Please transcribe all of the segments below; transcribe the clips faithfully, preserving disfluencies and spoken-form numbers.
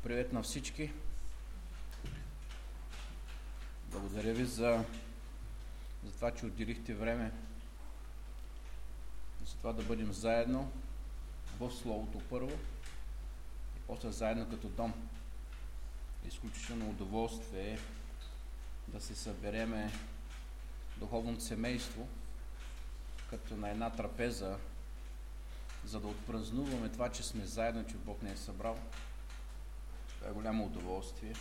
Привет на всички! Благодаря ви за, за това, че отделихте време за това да бъдем заедно в Словото първо и после заедно като дом. Изключително удоволствие е да се събереме духовното семейство като на една трапеза, за да отпразнуваме това, че сме заедно, че Бог не е събрал. Това е голямо удоволствие.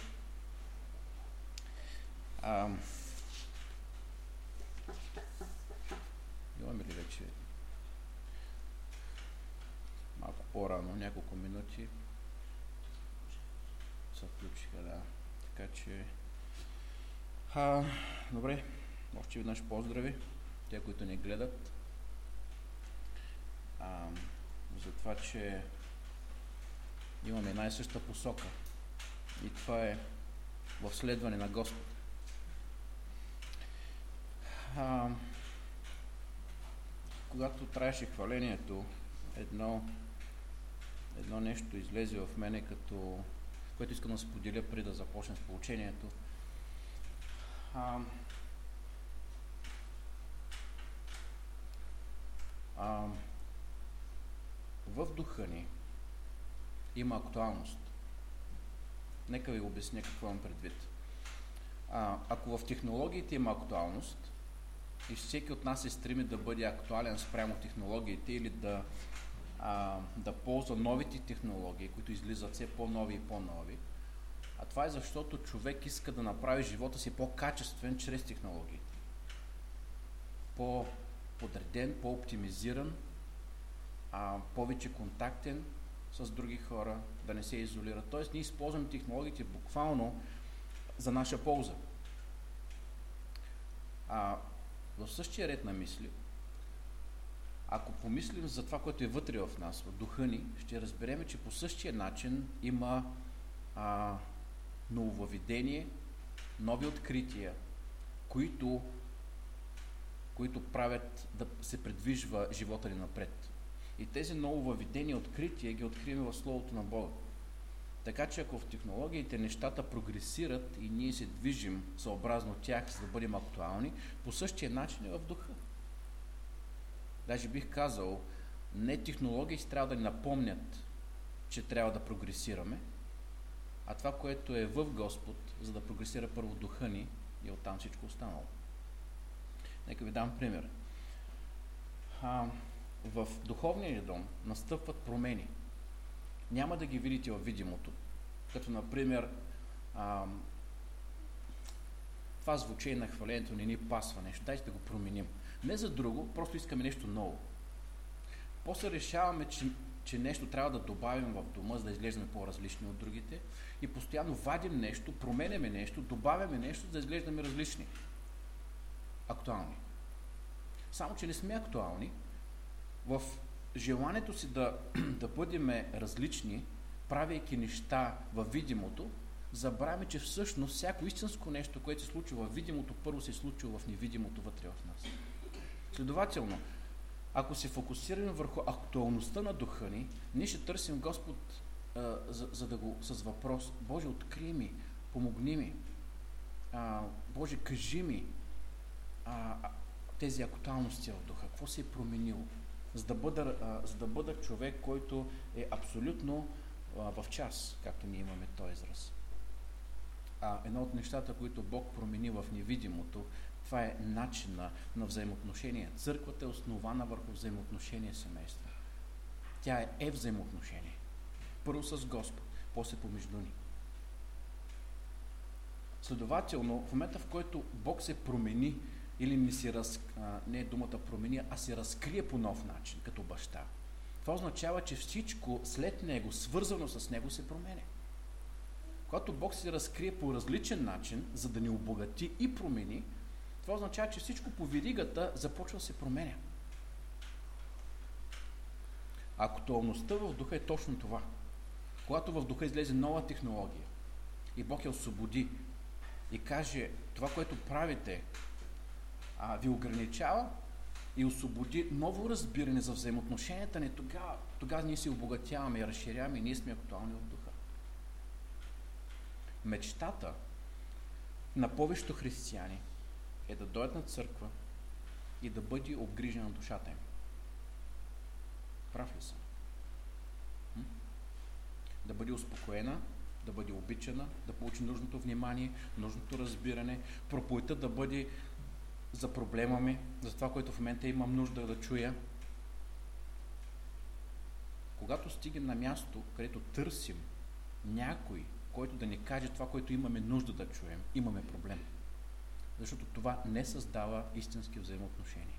А, имаме ли вече малко по-рано, няколко минути се включиха, да. Така че а, добре, още веднъж поздрави те, които ни гледат, а, за това, че имаме една и съща посока и това е в следване на Господ. А, когато трябваше хвалението, едно, едно нещо излезе в мене, като, което искам да споделя преди да започнем с поучението. А, а, в духа ни има актуалност. Нека ви обясня какво имам предвид. А, ако в технологиите има актуалност и всеки от нас се стреми да бъде актуален спрямо технологиите или да, а, да ползва новите технологии, които излизат все по-нови и по-нови, а това е защото човек иска да направи живота си по-качествен чрез технологиите. По-подреден, по-оптимизиран, а, повече контактен с други хора, да не се изолира. Тоест, ние използваме технологиите буквално за наша полза. А в същия ред на мисли, ако помислим за това, което е вътре в нас, в духа ни, ще разберем, че по същия начин има а, нововъведение, нови открития, които, които правят да се придвижва живота ни напред. И тези нововъведения, открития ги откриваме в Словото на Бога. Така че ако в технологиите нещата прогресират и ние се движим съобразно тях, за да бъдем актуални, по същия начин е в духа. Даже бих казал, не технологиите трябва да ни напомнят, че трябва да прогресираме, а това, което е в Господ, за да прогресира първо духа ни и оттам всичко останало. Нека ви дам пример. А, в духовния дом настъпват промени. Няма да ги видите във видимото. Като, например, а, това звучение на хвалението не ни пасва нещо. Дайте да го променим. Не за друго, просто искаме нещо ново. После решаваме, че, че нещо трябва да добавим в дома, за да изглеждаме по-различни от другите. И постоянно вадим нещо, променяме нещо, добавяме нещо, за да изглеждаме различни. Актуални. Само, че не сме актуални. В желанието си да, да бъдем различни, правейки неща във видимото, забравяме, че всъщност всяко истинско нещо, което се случва във видимото, първо се е случило в невидимото вътре в нас. Следователно, ако се фокусираме върху актуалността на духа ни, ние ще търсим Господ а, за, за да го с въпрос: Боже, открий ми, помогни ми, а, Боже, кажи ми а, тези актуалности в духа, какво се е променило, за да бъда, а, за да бъда човек, който е абсолютно а, в час, както ние имаме този израз. А, едно от нещата, които Бог промени в невидимото, това е начина на взаимоотношения. Църквата е основана върху взаимоотношения семейства. Тя е, е взаимоотношение. Първо с Господ, после помежду ни. Следователно, в момента, в който Бог се промени, или ми се раз... а, не е думата промени, а се разкрие по нов начин, като баща, това означава, че всичко след него, свързано с него, се променя. Когато Бог се разкрие по различен начин, за да ни обогати и промени, това означава, че всичко по веригата започва да се променя. Актуалността в духа е точно това. Когато в духа излезе нова технология и Бог я освободи и каже: това, което правите, а, ви ограничава, и освободи ново разбиране за взаимоотношенията ни, тогава, тогава ние се обогатяваме и разширяваме и ние сме актуални в духа. Мечтата на повечето християни е да дойдат на църква и да бъде обгрижена душата им. Прав ли съм? М? Да бъде успокоена, да бъде обичана, да получи нужното внимание, нужното разбиране, проповедта да бъде за проблема ми, за това, което в момента имам нужда да чуя. Когато стигнем на място, където търсим някой, който да ни каже това, което имаме нужда да чуем, имаме проблем. Защото това не създава истински взаимоотношения.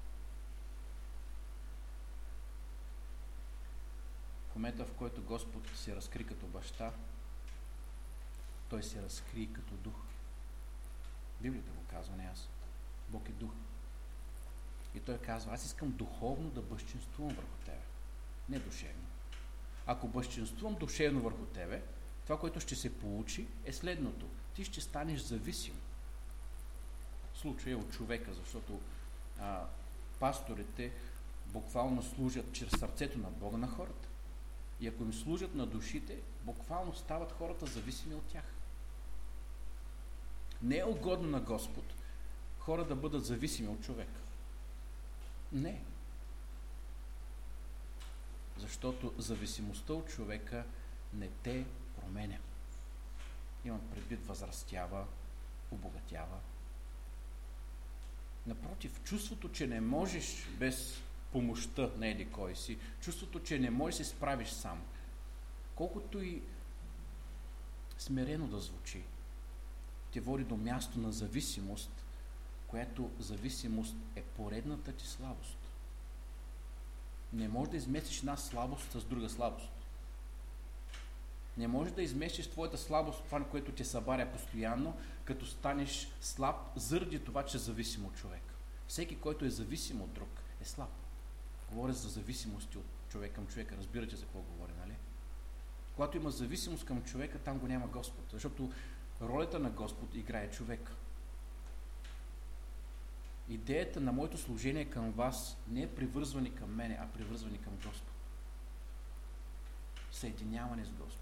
В момента, в който Господ се разкри като баща, Той се разкри като дух. Библията го казва, не аз. Бог е дух. И Той казва, аз искам духовно да бъзчинствувам върху тебе, не душевно. Ако бъзчинствувам душевно върху тебе, това, което ще се получи, е следното. Ти ще станеш зависим. Случай е от човека, защото а, пасторите буквално служат чрез сърцето на Бога на хората. И ако им служат на душите, буквално стават хората зависими от тях. Не е угодно на Господ хора да бъдат зависими от човека. Не. Защото зависимостта от човека не те променя. Имам предвид, възрастява, обогатява. Напротив, чувството, че не можеш без помощта на еди кой си, чувството, че не можеш да се справиш сам, колкото и смирено да звучи, те води до място на зависимост, която зависимост е поредната ти слабост. Не можеш да изместиш една слабост с друга слабост. Не можеш да изместиш твоята слабост, това, което те събаря постоянно, като станеш слаб заради това, че е зависим от човек. Всеки, който е зависим от друг, е слаб. Говоря за зависимости от човек към човека. Разбирате за какво говоря, нали? Когато има зависимост към човека, там го няма Господ. Защото ролята на Господ играе човек. Идеята на моето служение към вас не е привързване към мене, а привързване към Господ. Съединяване с Господ.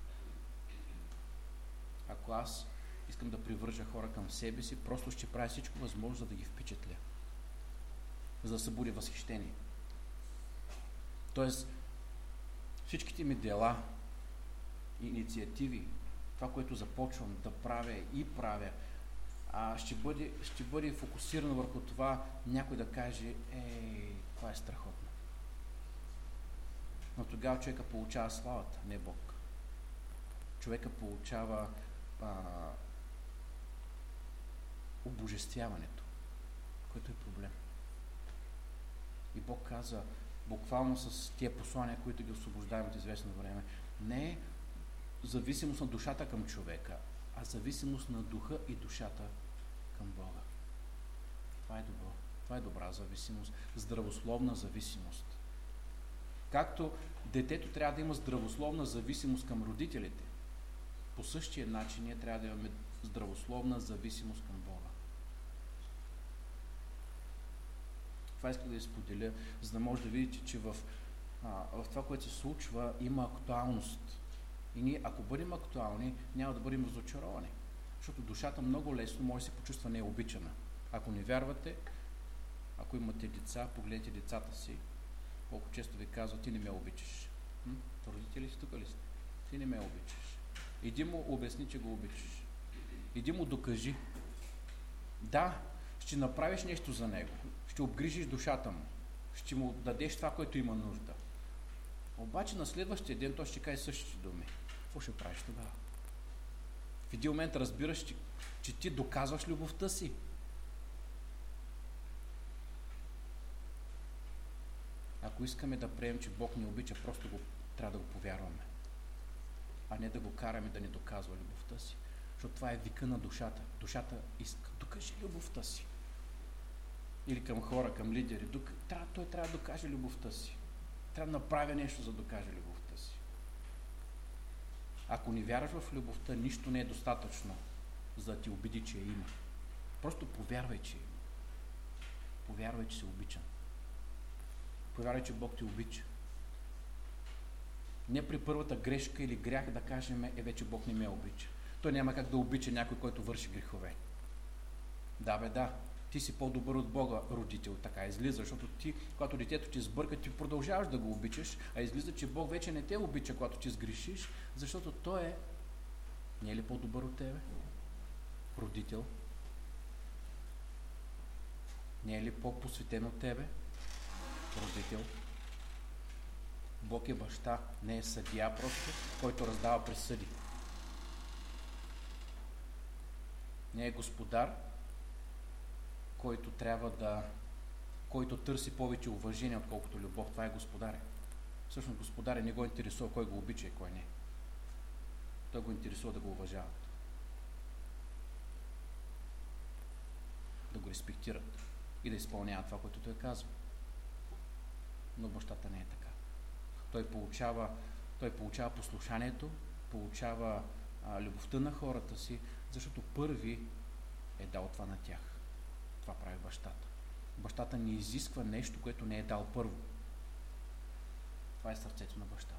Ако аз искам да привържа хора към себе си, просто ще правя всичко възможно, за да ги впечатля. За да събуди възхищение. Тоест, всичките ми дела и инициативи, това, което започвам да правя и правя, а, ще, бъде, ще бъде фокусирано върху това някой да каже, ей, това е страхотно. Но тогава човека получава славата, не Бог. Човека получава а, обожествяването, което е проблем. И Бог каза, буквално с тия послания, които ги освобождаем от известно време, не е зависимост на душата към човека, а зависимост на духа и душата към Бога. Това е добро. Това е добра зависимост. Здравословна зависимост. Както детето трябва да има здравословна зависимост към родителите, по същия начин ние трябва да имаме здравословна зависимост към Бога. Това искам да ви споделя, за да може да видите, че в, а, в това, което се случва, има актуалност. И ние, ако бъдем актуални, няма да бъдем разочаровани. Защото душата много лесно може да се почувства необичана. Ако не вярвате, ако имате деца, погледнете децата си, колко често ви казва, ти не ме обичаш. Hm? Родители си тук ли сте? Ти не ме обичаш. Иди му обясни, че го обичаш. Иди му докажи. Да, ще направиш нещо за него. Ще обгрижиш душата му. Ще му дадеш това, което има нужда. Обаче на следващия ден той ще каже същите думи. Какво ще правиш тогава? В един момент разбираш, че, че ти доказваш любовта си. Ако искаме да приемем, че Бог ни обича, просто го, трябва да го повярваме. А не да го караме да ни доказва любовта си. Защото това е вика на душата. Душата иска. Докажи любовта си. Или към хора, към лидери. Док... Трябва, той трябва да докаже любовта си. Трябва да направя нещо, за да докаже любовта си. Ако не вярваш в любовта, нищо не е достатъчно, за да ти убеди, че я има. Просто повярвай, че я има. Повярвай, че си обичан. Повярвай, че Бог те обича. Не при първата грешка или грях да кажем, е вече Бог не ме обича. той няма как да обича някой, който върши грехове. Да, бе, да. Ти си по-добър от Бога, родител, така излиза, защото ти, когато детето ти сбърка, ти продължаваш да го обичаш, а излиза, че Бог вече не те обича, когато ти сгрешиш, защото Той е, не е ли по-добър от тебе? Родител. Не е ли по-посветен от тебе? Родител. Бог е баща, не е съдия просто, който раздава присъди. Не е господар, който трябва да, който търси повече уважение, отколкото любов. Това е господаря. Всъщност господаря не го интересува кой го обича и кой не. Той го интересува да го уважават. Да го респектират и да изпълняват това, което той казва. Но бащата не е така. Той получава, той получава послушанието, получава а, любовта на хората си, защото първи е дал това на тях. Това прави бащата. Бащата не изисква нещо, което не е дал първо. Това е сърцето на бащата.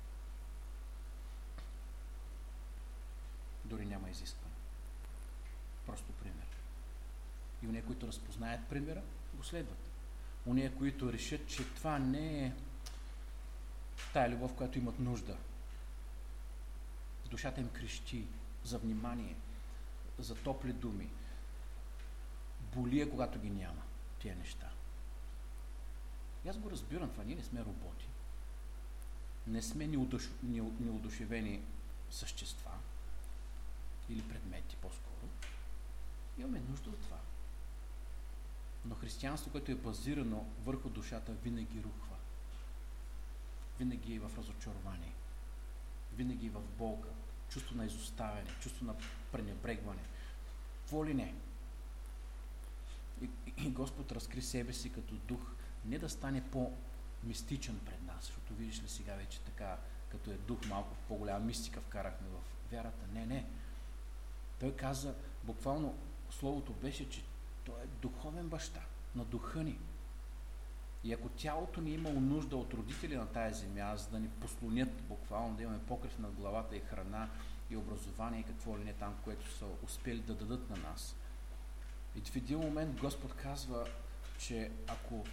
Дори няма изискване. Просто пример. И уния, които разпознаят примера, го следват. Уния, които решат, че това не е тая любов, която имат нужда. Душата им крещи за внимание, за топли думи. Болие, когато ги няма тия неща. И аз го разбирам това. Ние не сме роботи. Не сме неудушевени същества или предмети по-скоро. Имаме нужда от това. Но християнство, което е базирано върху душата, винаги рухва. Винаги е в разочарование. Винаги е в болка. Чувство на изоставяне, чувство на пренебрегване. Какво ли не? И, и Господ разкри себе си като дух, не да стане по-мистичен пред нас, защото видиш ли сега вече така, като е дух, малко по-голяма мистика вкарахме в вярата. Не, не. Той каза, буквално словото беше, че той е духовен баща на духа ни. И ако тялото ни е имало нужда от родители на тая земя, за да ни послонят буквално, да имаме покрив над главата и храна и образование и какво ли не там, което са успели да дадат на нас. И в един момент Господ казва, че ако,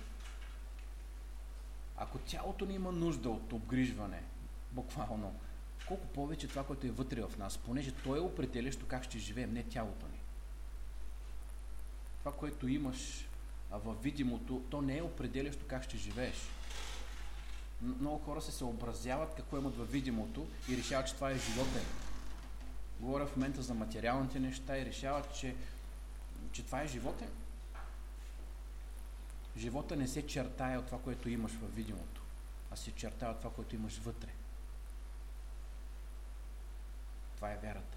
ако тялото ни има нужда от обгрижване, буквално, колко повече това, което е вътре в нас, понеже то е определящо как ще живеем, не тялото ни. Това, което имаш във видимото, то не е определящо как ще живееш. Много хора се съобразяват какво имат във видимото и решават, че това е живота им. Говоря в момента за материалните неща и решават, че, че това е живота им. Живота не се чертае от това, което имаш във видимото, а се чертае от това, което имаш вътре. Това е вярата.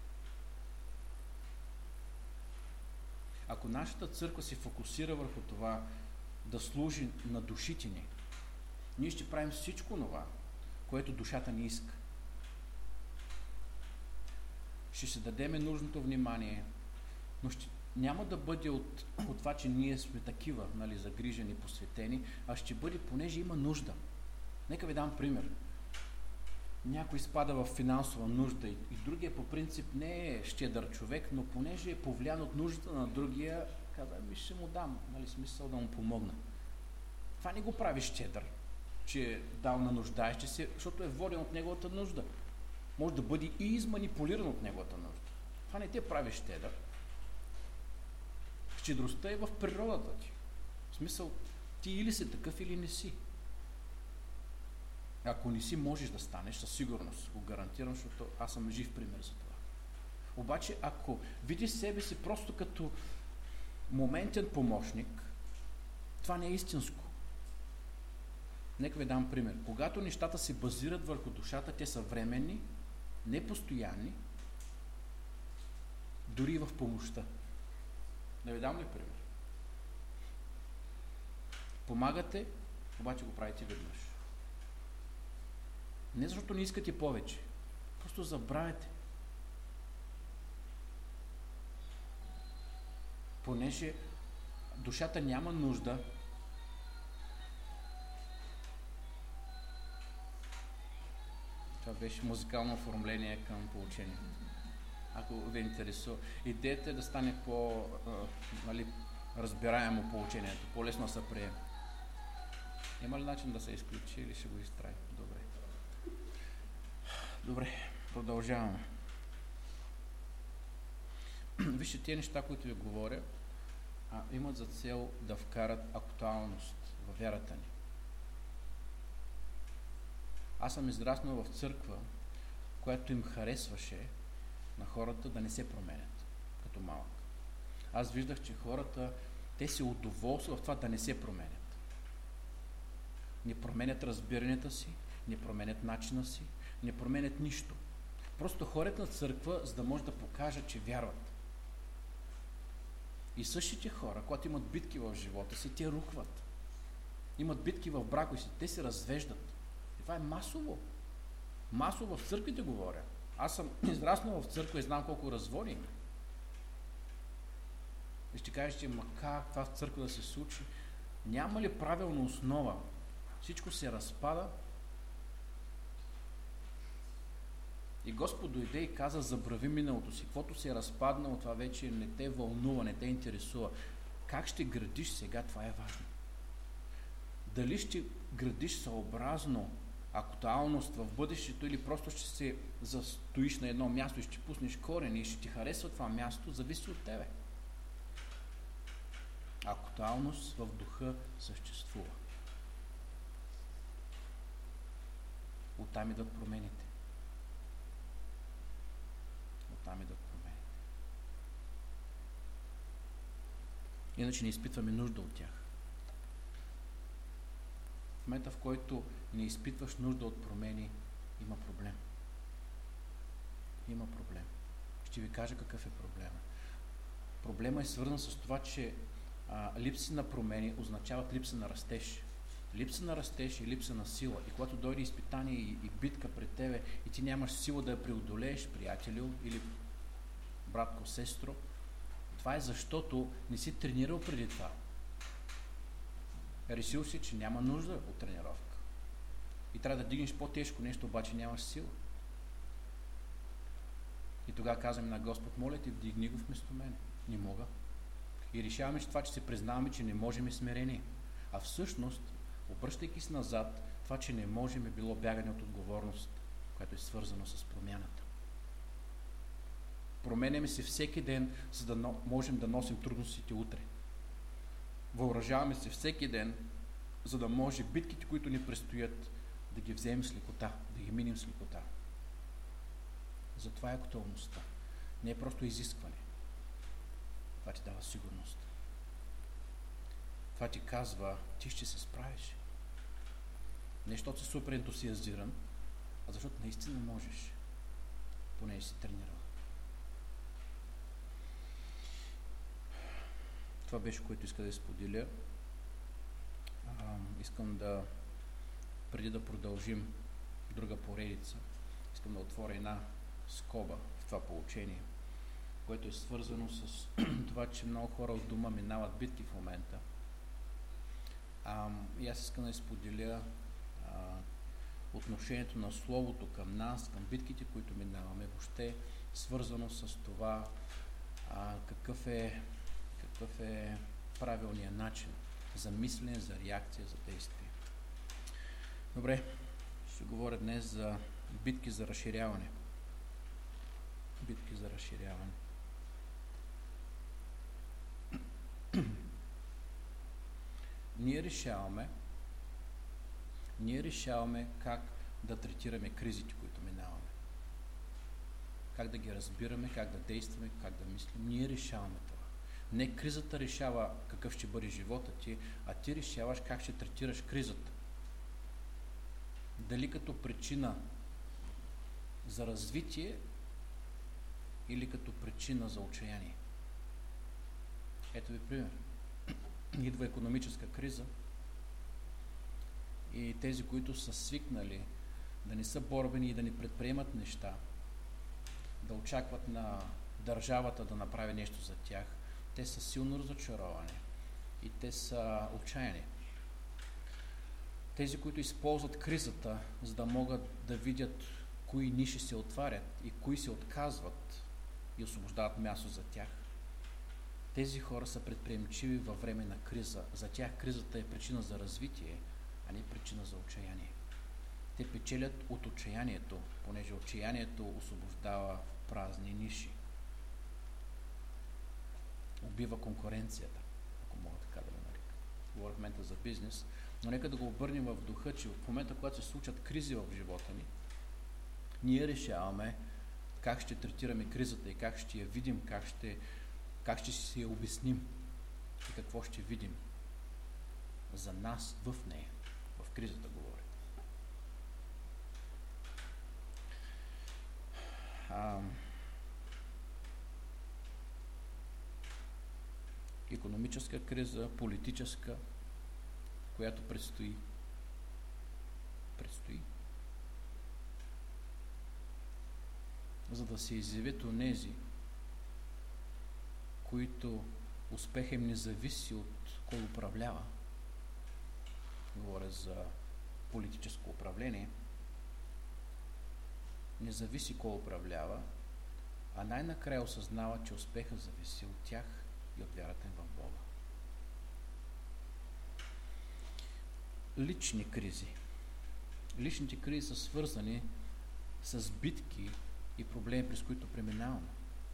Ако нашата църква се фокусира върху това да служи на душите ни, ние ще правим всичко това, което душата ни иска. Ще се дадеме нужното внимание, но ще, няма да бъде от, от това, че ние сме такива, нали, загрижени, посветени, а ще бъде, понеже има нужда. Нека ви дам пример. Някой спада в финансова нужда и, и другия по принцип не е щедър човек, но понеже е повлиян от нуждата на другия, казва, ми ще му дам, нали, смисъл да му помогна. Това не го прави щедър, че е дал на нуждаещи се, защото е воден от неговата нужда. Може да бъде и изманипулиран от неговата нужда. Това не те прави щедър. Щедростта е в природата ти. В смисъл, ти или си такъв, или не си. Ако не си, можеш да станеш, със сигурност го гарантирам, защото аз съм жив пример за това. Обаче, ако видиш себе си просто като моментен помощник, това не е истинско. Нека ви дам пример. Когато нещата се базират върху душата, те са временни, непостоянни, дори и в помощта. Да ви дам ли пример? Помагате, обаче го правите веднъж. Не защото не искате повече, просто забравяте. Понеже душата няма нужда това беше музикално оформление към поучение. ако ви интересува. Идеята е да стане по, а, нали, разбираемо поучението, по-лесно да се приеме. Има ли начин да се изключи или ще го изтраи? Добре. Добре, продължаваме. Вижте, тези неща, които ви говоря, а, имат за цел да вкарат актуалност във вярата ни. Аз съм израснал в църква, която им харесваше на хората да не се променят като малък. Аз виждах, че хората, те се удоволстват в това да не се променят. Не променят разбиранията си, не променят начина си, не променят нищо. Просто ходят на църква, за да може да покажат, че вярват. И същите хора, когато имат битки в живота си, те рухват. Имат битки в брака си, те се развеждат. И това е масово. Масово в църквите говоря. Аз съм израснал в църква и знам колко разводи има. И ще кажеш, че ма как това в църква да се случи? Няма ли правилна основа? Всичко се разпада. И Господ дойде и каза, забрави миналото си. Каквото се е разпаднало, това вече не те вълнува, не те интересува. Как ще градиш сега, това е важно. Дали ще градиш съобразно актуалност в бъдещето или просто ще се застоиш на едно място и ще пуснеш корени и ще ти харесва това място, зависи от тебе. Актуалност в духа съществува. Оттам идват промените. Оттам идват промените. Иначе не изпитваме нужда от тях. В момента, в който не изпитваш нужда от промени, има проблем. Има проблем. Ще ви кажа какъв е проблема. Проблема е свързан с това, че а, липса на промени означават липса на растеж. Липса на растеж и липса на сила. И когато дойде изпитание и, и битка пред тебе и ти нямаш сила да я преодолееш, приятелю или братко, сестро, това е защото не си тренирал преди това. Решил си, че няма нужда от тренировка. И трябва да дигнеш по-тежко нещо, обаче нямаш сила. И тогава казваме на Господ, моля ти, вдигни го вместо мене. Не мога. И решаваме, че това, че се признаваме, че не можем, е смирение. А всъщност, обръщайки се назад, това, че не можем, е било бягане от отговорност, което е свързано с промяната. Променяме се всеки ден, за да можем да носим трудностите утре. Въоръжаваме се всеки ден, за да може битките, които ни предстоят, да ги вземем с лекота, да ги минем с лекота. Затова е актуалността. Не е просто изискване. Това ти дава сигурност. Това ти казва, ти ще се справиш. Не защото си супер ентусиазиран, а защото наистина можеш. Поне си тренирал. Това беше, което иска да споделя. А, искам да, преди да продължим друга поредица, искам да отворя една скоба в това поучение, което е свързано с това, че много хора от дома минават битки в момента. А, и аз искам да споделя а, отношението на Словото към нас, към битките, които минаваме, въобще свързано с това а, какъв е какъв е правилният начин за мислене, за реакция, за действие. Добре, ще говоря днес за битки за разширяване. Битки за разширяване. Ние решаваме ние решаваме как да третираме кризите, които минаваме. Как да ги разбираме, как да действаме, как да мислим. Ние решаваме това. Не кризата решава какъв ще бъде живота ти, а ти решаваш как ще третираш кризата. Дали като причина за развитие или като причина за отчаяние. Ето ви пример. Идва икономическа криза и тези, които са свикнали да не са борбени и да не предприемат неща, да очакват на държавата да направи нещо за тях, те са силно разочаровани и те са отчаяни. Тези, които използват кризата, за да могат да видят кои ниши се отварят и кои се отказват, и освобождават място за тях. Тези хора са предприемчиви във време на криза. За тях кризата е причина за развитие, а не причина за отчаяние. Те печелят от отчаянието, понеже отчаянието освобождава празни ниши. Убива конкуренцията, ако мога така да го нарека. Говоря в момента за бизнес, но нека да го обърнем в духа, че в момента, когато се случат кризи в живота ни, ние решаваме как ще третираме кризата и как ще я видим, как ще, как ще си я обясним и какво ще видим за нас в нея. В кризата говоря. А, икономическа криза, политическа, която предстои. Предстои. За да се изявят онези, които успеха им не зависи от кой управлява. Говоря за политическо управление. Не зависи кой управлява, а най-накрая осъзнава, че успеха зависи от тях и от вярата им в Бога. Лични кризи. Личните кризи са свързани с битки и проблеми, през които преминаваме.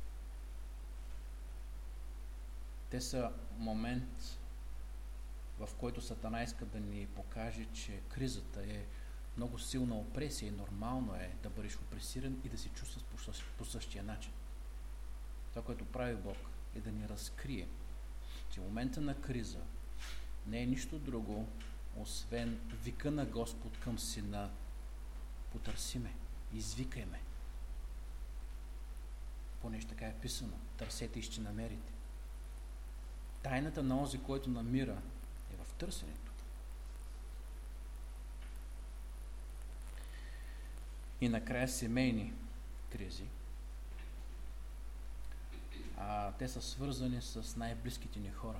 Те са момент, в който Сатана иска да ни покаже, че кризата е много силна опресия и нормално е да бъдеш опресиран и да се чувстваш по, по същия начин. Това, което прави Бог, е да ни разкрие, че в момента на криза не е нищо друго, освен вика на Господ към Сина: потърси ме, извикай ме. Понеже така е писано: търсете и ще намерите. Тайната на онзи, който намира, е в търсенето. И накрая семейни кризи. А те са свързани с най-близките ни хора,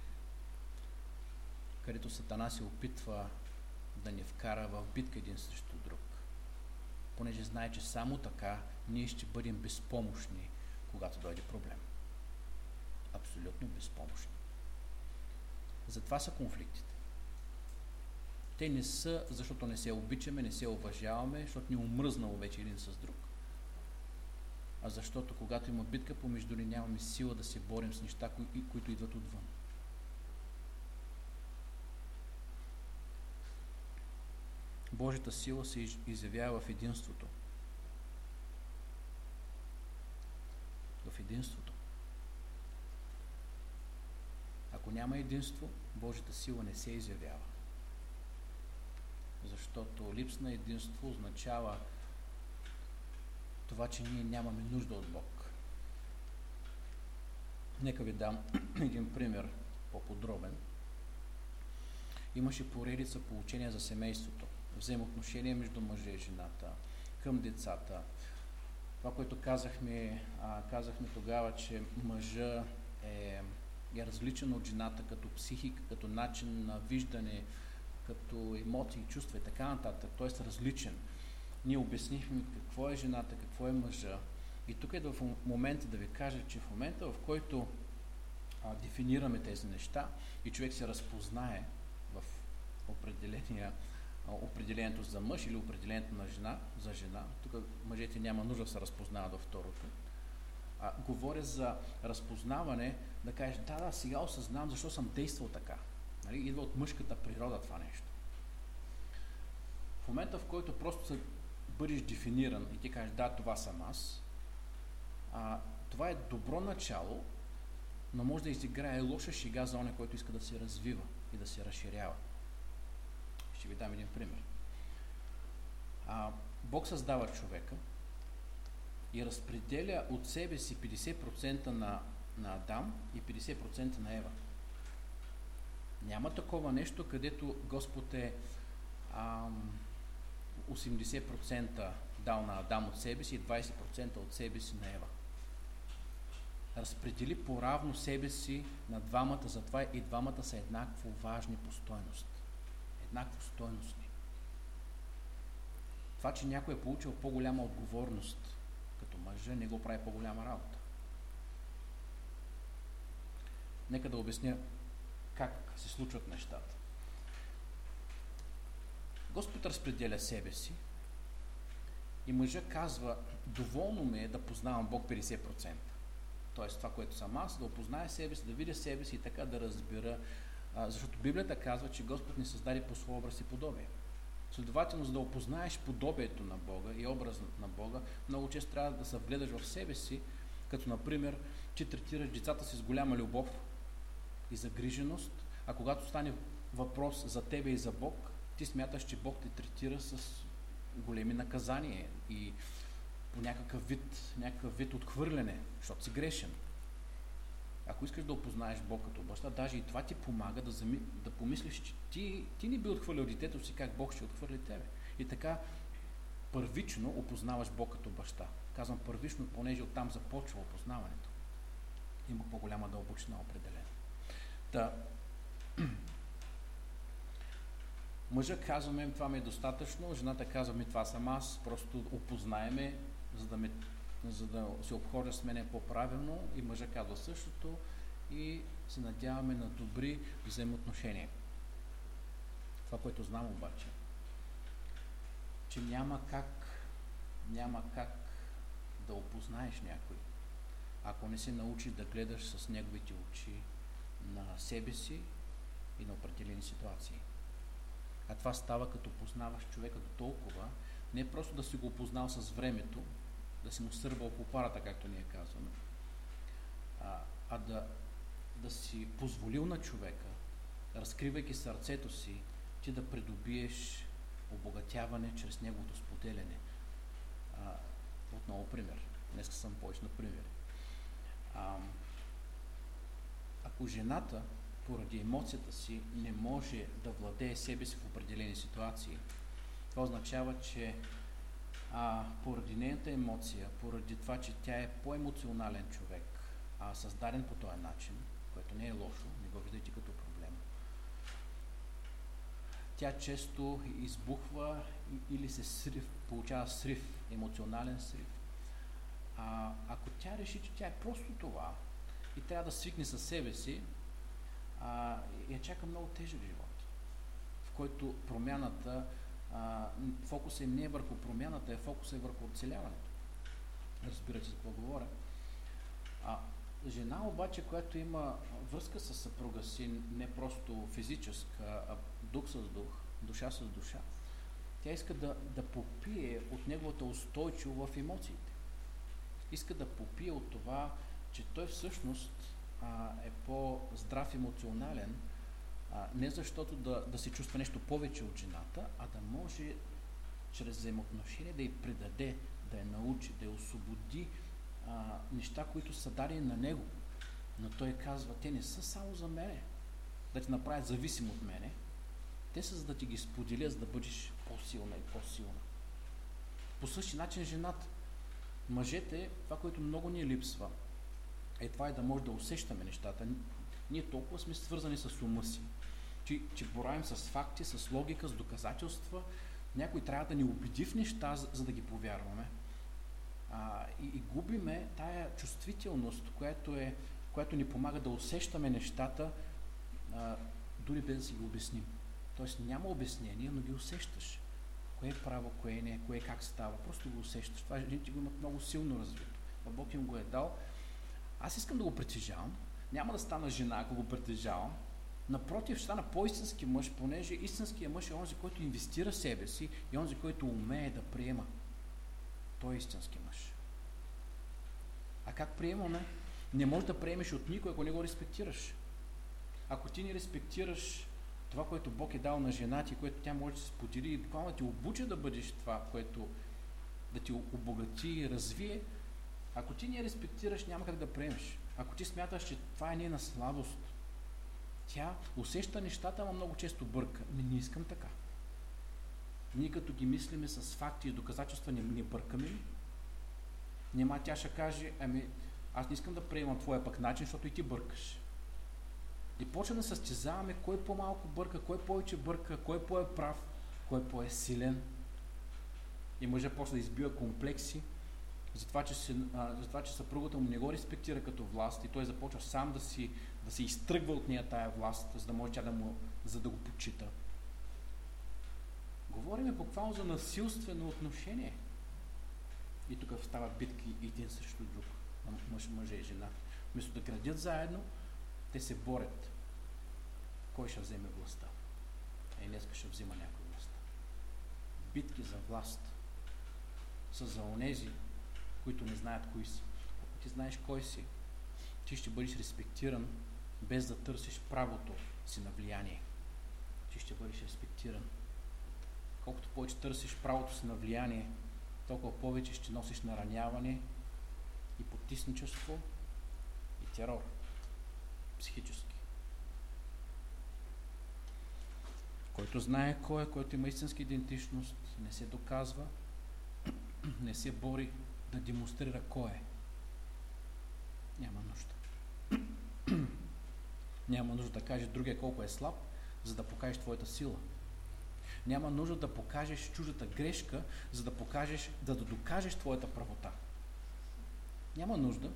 където Сатана се опитва да ни вкара в битка един срещу друг, понеже знае, че само така ние ще бъдем безпомощни, когато дойде проблем. Абсолютно безпомощни. Затова са конфликтите. Те не са, защото не се обичаме, не се уважаваме, защото ни омръзнало вече един с друг, а защото когато има битка помежду ни, нямаме сила да се борим с неща, кои, които идват отвън. Божията сила се изявява в единството. В единството. Ако няма единство, Божията сила не се изявява. Защото липса на единство означава това, че ние нямаме нужда от Бог. Нека ви дам един пример по-подробен. Имаше поредица поучения за семейството, взаимоотношения между мъжа и жената, към децата. Това, което казахме, а, казахме тогава, че мъжа е, е различен от жената като психика, като начин на виждане, като емоции, чувства и така нататък. Той е различен. Ние обяснихме какво е жената, какво е мъжа. И тук е в момента да ви кажа, че в момента, в който а, дефинираме тези неща и човек се разпознае в определения, а, определението за мъж или определението на жена, за жена, тук мъжете няма нужда да се разпознават във второто. А, говоря за разпознаване, да кажеш: да, да, сега осъзнавам защо съм действал така. Нали? Идва от мъжката природа това нещо. В момента, в който просто се бъдеш дефиниран и ти кажеш: да, това съм аз, а, това е добро начало, но може да изиграе лоша шега за оня, който иска да се развива и да се разширява. Ще ви дам един пример. А, Бог създава човека и разпределя от себе си петдесет процента на, на Адам и петдесет процента на Ева. Няма такова нещо, където Господ е ам, осемдесет процента дал на Адам от себе си и двадесет процента от себе си на Ева. Разпредели поравно себе си на двамата, затова и двамата са еднакво важни по стойност. Еднакво стойностни. Това, че някой е получил по-голяма отговорност като мъжа, не го прави по-голяма работа. Нека да обясня как се случват нещата. Господ разпределя себе си и мъжът казва, доволно ме е да познавам Бог петдесет процента. Тоест това, което съм аз, да опозная себе си, да видя себе си и така да разбера. А, защото Библията казва, че Господ ни създаде по своя образ и подобие. Следователно, за да опознаеш подобието на Бога и образ на Бога, много често трябва да се вгледаш в себе си, като например, че третираш децата си с голяма любов и загриженост, а когато стане въпрос за тебе и за Бог, ти смяташ, че Бог те третира с големи наказания и по някакъв вид, някакъв вид отхвърляне, защото си грешен. Ако искаш да опознаеш Бог като баща, даже и това ти помага да, зами, да помислиш, че ти, ти не би отхвърлил детето си, как Бог ще отхвърли тебе. И така първично опознаваш Бог като баща. Казвам първично, понеже оттам започва опознаването. Има по-голяма дълбочина определена. Та, мъжът казва ми, това ми е достатъчно, жената казва ми, това съм аз, просто опознаеме, за да, ме, за да се обходя с мене по-правилно, и мъжът казва същото и се надяваме на добри взаимоотношения. Това, което знам обаче, че няма как, няма как да опознаеш някой, ако не се научиш да гледаш с неговите очи на себе си и на определени ситуации. А това става като познаваш човека до толкова, не просто да си го опознал с времето, да си му сърбал по парата, както ние казваме, а, а да, да си позволил на човека, разкривайки сърцето си, ти да придобиеш обогатяване чрез неговото споделяне. А, отново пример. Днес съм повече на примери. А, ако жената поради емоцията си не може да владее себе си в определени ситуации, това означава, че а, поради нейната емоция, поради това, че тя е по-емоционален човек, а създаден по този начин, което не е лошо, не го виждайте като проблем, тя често избухва или се срив, получава срив, емоционален срив. А, ако тя реши, че тя е просто това и трябва да свикне със себе си, а, я чака много тежък живот, в който промяната, а, фокусът не е върху промяната, а фокусът е върху оцеляването. Разбирате за какво говоря. А, жена обаче, която има връзка с съпруга си, не просто физическа, а дух с дух, душа с душа, тя иска да, да попие от неговата устойчивост в емоциите. Иска да попие от това, че той всъщност а, е по-здрав емоционален, а, не защото да, да се чувства нещо повече от жената, а да може чрез взаимоотношение да й предаде, да я научи, да я освободи а, неща, които са дадени на него. Но той казва, те не са само за мене, да те направят зависим от мене, те са за да ти ги споделя, за да бъдеш по-силна и по-силна. По същия начин жената. Мъжете, това, което много ни липсва, е това е да може да усещаме нещата. Ние толкова сме свързани с ума си, че, че боравим с факти, с логика, с доказателства. Някой трябва да ни убеди в неща, за, за да ги повярваме. А, и, и губиме тая чувствителност, която, е, която ни помага да усещаме нещата, а, дори без да си ги обясним. Тоест няма обяснение, но ги усещаш. Кое е право, кое не, кое как става, просто го усещаш. Това жените го имат много силно развито. А Бог им го е дал. Аз искам да го притежавам. Няма да стана жена, ако го притежавам. Напротив, ще стана по-истински мъж, понеже истинският мъж е онзи, който инвестира в себе си и онзи, който умее да приема. Той е истински мъж. А как приемаме? Не можеш да приемеш от никой, ако не го респектираш. Ако ти не респектираш това, което Бог е дал на жена ти, което тя може да се сподели и буквално да ти обучи да бъдеш това, което да ти обогати и развие, ако ти не респектираш, няма как да приемеш. Ако ти смяташ, че това е нейна слабост, тя усеща нещата, ама много често бърка. Не, не искам така. Ние като ги мислиме с факти и доказателства, не, не бъркаме ли? Нема тя ще каже, ами аз не искам да приемам твоя пък начин, защото и ти бъркаш. И почва да състезаваме кой по-малко бърка, кой повече бърка, кой по-е прав, кой по-е силен. И мъжът почва да избива комплекси, затова, че, си, а, затова, че съпругата му не го респектира като власт и той започва сам да си, да се изтръгва от нея тая власт, за да може тя да му, за да го почита. Говориме буквално за насилствено отношение. И тук стават битки един срещу друг, мъж, мъже и жена. Вместо да градят заедно, те се борят. Кой ще вземе властта? И днес ще взима някой властта. Битки за власт са за онези, които не знаят кои си. Ако ти знаеш кой си, ти ще бъдеш респектиран, без да търсиш правото си на влияние. Ти ще бъдеш респектиран. Колкото повече търсиш правото си на влияние, толкова повече ще носиш нараняване и потисничество и терор. Психически. Който знае кой е, който има истинска идентичност, не се доказва, не се бори да демонстрира кой е. Няма нужда. Няма нужда да кажеш другия колко е слаб, за да покажеш твоята сила. Няма нужда да покажеш чуждата грешка, за да покажеш, да, да докажеш твоята правота. Няма нужда.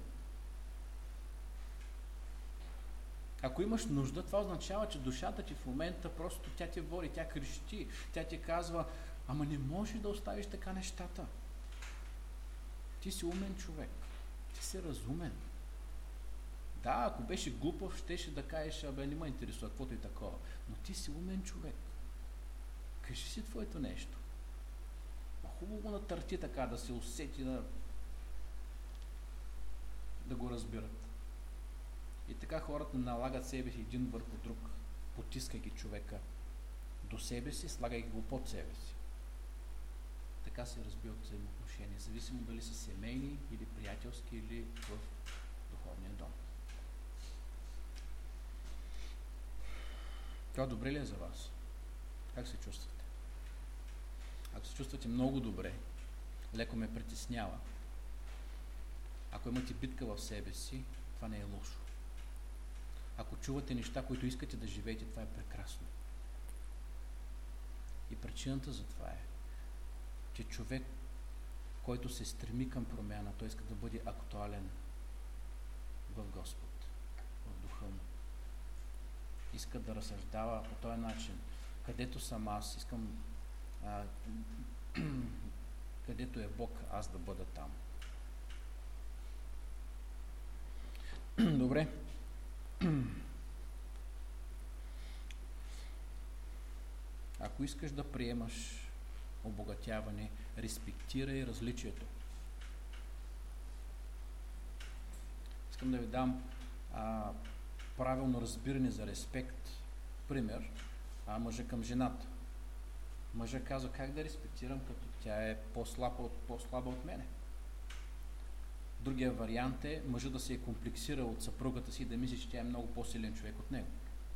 Ако имаш нужда, това означава, че душата ти в момента просто тя те води, тя крещи, тя ти казва, ама не можеш да оставиш така нещата. Ти си умен човек. Ти си разумен. Да, ако беше глупав, щеше да кажеш, абе, не ме интересува, каквото и такова. Но ти си умен човек. Кажи си твоето нещо. Хубаво го натърти така, да се усети, да, да го разбират. И така хората налагат себе си един върху друг, потискайки човека до себе си, слагайки го под себе си. Така се разбиват взаимоотношения, зависимо дали са семейни или приятелски или в духовния дом. Това добре ли е за вас? Как се чувствате? Ако се чувствате много добре, леко ме притеснява. Ако имате битка в себе си, това не е лошо. Ако чувате неща, които искате да живеете, това е прекрасно. И причината за това е, че човек, който се стреми към промяна, той иска да бъде актуален в Господ, в духа му. Иска да разсъждава по този начин. Където съм аз, искам а, където е Бог, аз да бъда там. Добре. Ако искаш да приемаш обогатяване, респектирай различието. Искам да ви дам а, правилно разбиране за респект. Пример, а мъжа към жената. Мъжа казва, как да респектирам, като тя е по-слаба от, по-слаба от мене. Другия вариант е мъжа да се е комплексирал от съпругата си и да мисли, че тя е много по-силен човек от него.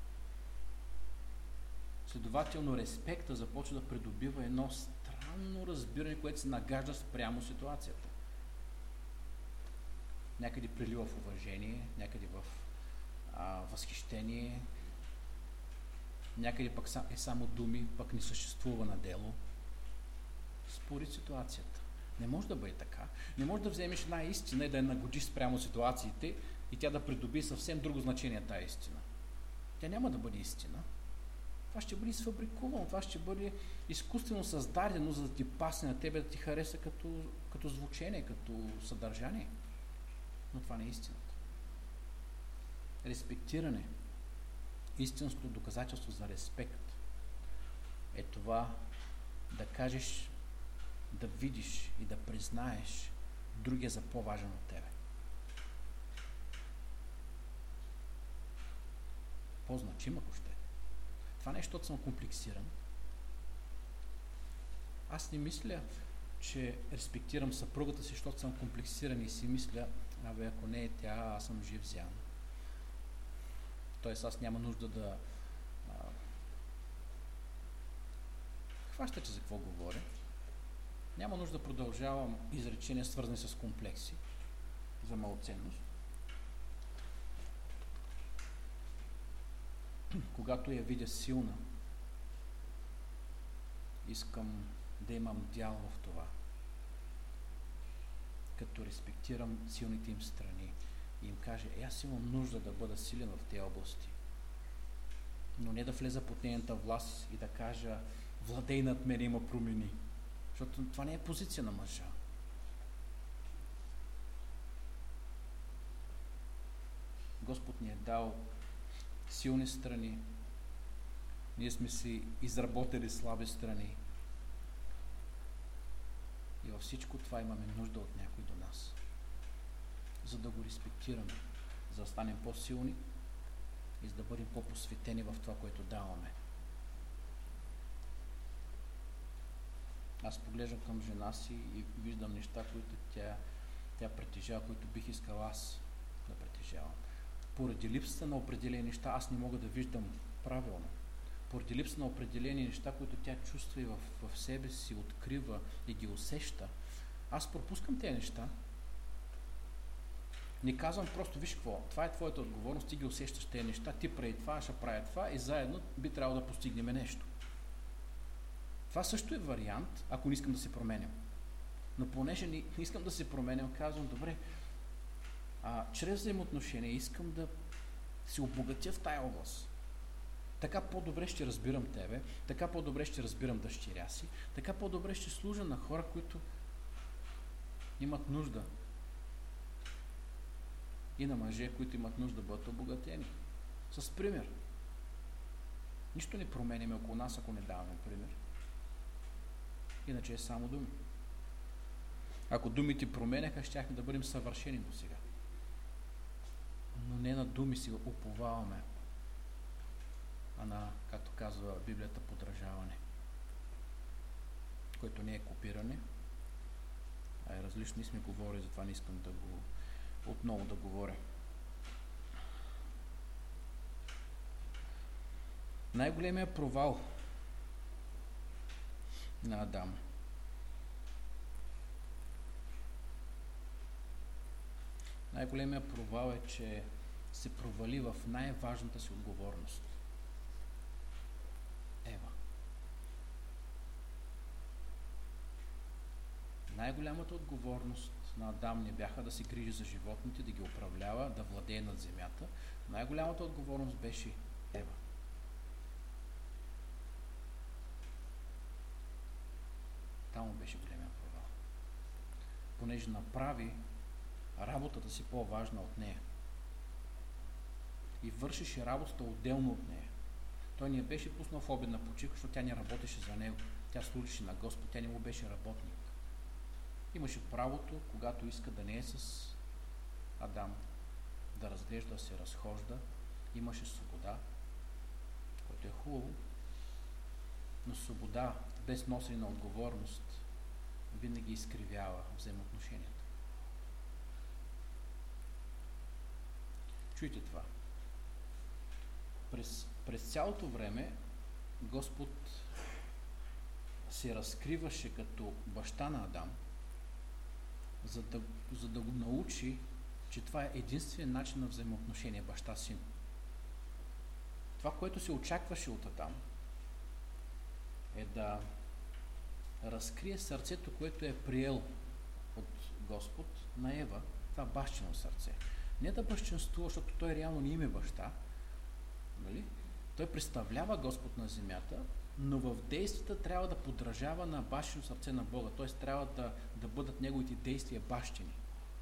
Следователно, респекта започва да придобива едно странно разбиране, което се нагажда спрямо ситуацията. Някъде прилива в уважение, някъде в а, възхищение, някъде пък е само думи, пък не съществува на дело. Според ситуацията. Не може да бъде така. Не може да вземеш една истина и да я нагодиш спрямо ситуациите и тя да придоби съвсем друго значение тая истина. Тя няма да бъде истина. Това ще бъде сфабрикувано, това ще бъде изкуствено създадено, за да ти пасне на тебе, да ти хареса като, като звучение, като съдържание. Но това не е истината. Респектиране, истинското доказателство за респект е това да кажеш, да видиш и да признаеш другия за по-важен от тебе. По-значим, ако ще. Това не е, защото съм комплексиран. Аз не мисля, че респектирам съпругата си, защото съм комплексиран и си мисля, абе, ако не е тя, аз съм жив зян. Тоест, аз няма нужда да а, хващате за какво говоря. Няма нужда да продължавам изречения, свързани с комплекси за малоценност. Когато я видя силна, искам да имам дял в това. Като респектирам силните им страни и им каже, е, аз имам нужда да бъда силен в тези области. Но не да влеза под нейната власт и да кажа, владей над мен, има промени. Защото това не е позиция на мъжа. Господ ни е дал силни страни. Ние сме си изработили слаби страни. И във всичко това имаме нужда от някой до нас. За да го респектираме, за да станем по-силни и за да бъдем по-посветени в това, което даваме. Аз поглеждам към жена си и виждам неща, които тя, тя притежава, които бих искал аз да притежавам. Поради липсата на определени неща аз не мога да виждам правилно. Поради липсата на определени неща, които тя чувства и в, в себе си, открива и ги усеща, аз пропускам тези неща. Не казвам просто, виж какво, това е твоята отговорност, ти ги усещаш тези неща, ти прави това, ще прави това и заедно би трябвало да постигнем нещо. Това също е вариант, ако не искам да се променям. Но понеже не, не искам да се променям, казвам, добре, а, чрез взаимоотношения искам да се обогатя в тая област. Така по-добре ще разбирам тебе, така по-добре ще разбирам дъщеря си, така по-добре ще служа на хора, които имат нужда. И на мъже, които имат нужда да бъдат обогатени. С пример. Нищо не променяме около нас, ако не даваме пример. Иначе е само думи. Ако думите променяха, щяхме да бъдем съвършени до сега. Но не на думи си уповаваме, а на, както казва Библията, подражаване, което не е копиране, а е различно. И сме говорили, затова не искам да го отново да говоря. Най-големият провал на Адам най-големият провал е, че се провали в най-важната си отговорност. Ева. Най-голямата отговорност на Адам не бяха да се грижи за животните, да ги управлява, да владее над земята. Най-голямата отговорност беше Ева. Там беше големия провал. Понеже направи работата си по-важна от нея. И вършеше работата отделно от нея. Той не я беше пуснал в обедна почивка, защото тя не работеше за него. Тя служеше на Господ, тя не му беше работник. Имаше правото, когато иска да не е с Адам, да разглежда, да се разхожда. Имаше свобода, което е хубаво, но свобода без носене на отговорност винаги изкривява взаимоотношенията. Чуйте това. През, през цялото време Господ се разкриваше като баща на Адам, за да, за да го научи, че това е единствен начин на взаимоотношение баща-син. Това, което се очакваше от Адам, е да разкрие сърцето, което е приел от Господ на Ева, това бащино сърце. Не да бащинствува, защото той реално не им е баща, нали? Той представлява Господ на земята, но в действията трябва да подражава на бащино сърце на Бога, т.е. трябва да, да бъдат неговите действия бащини.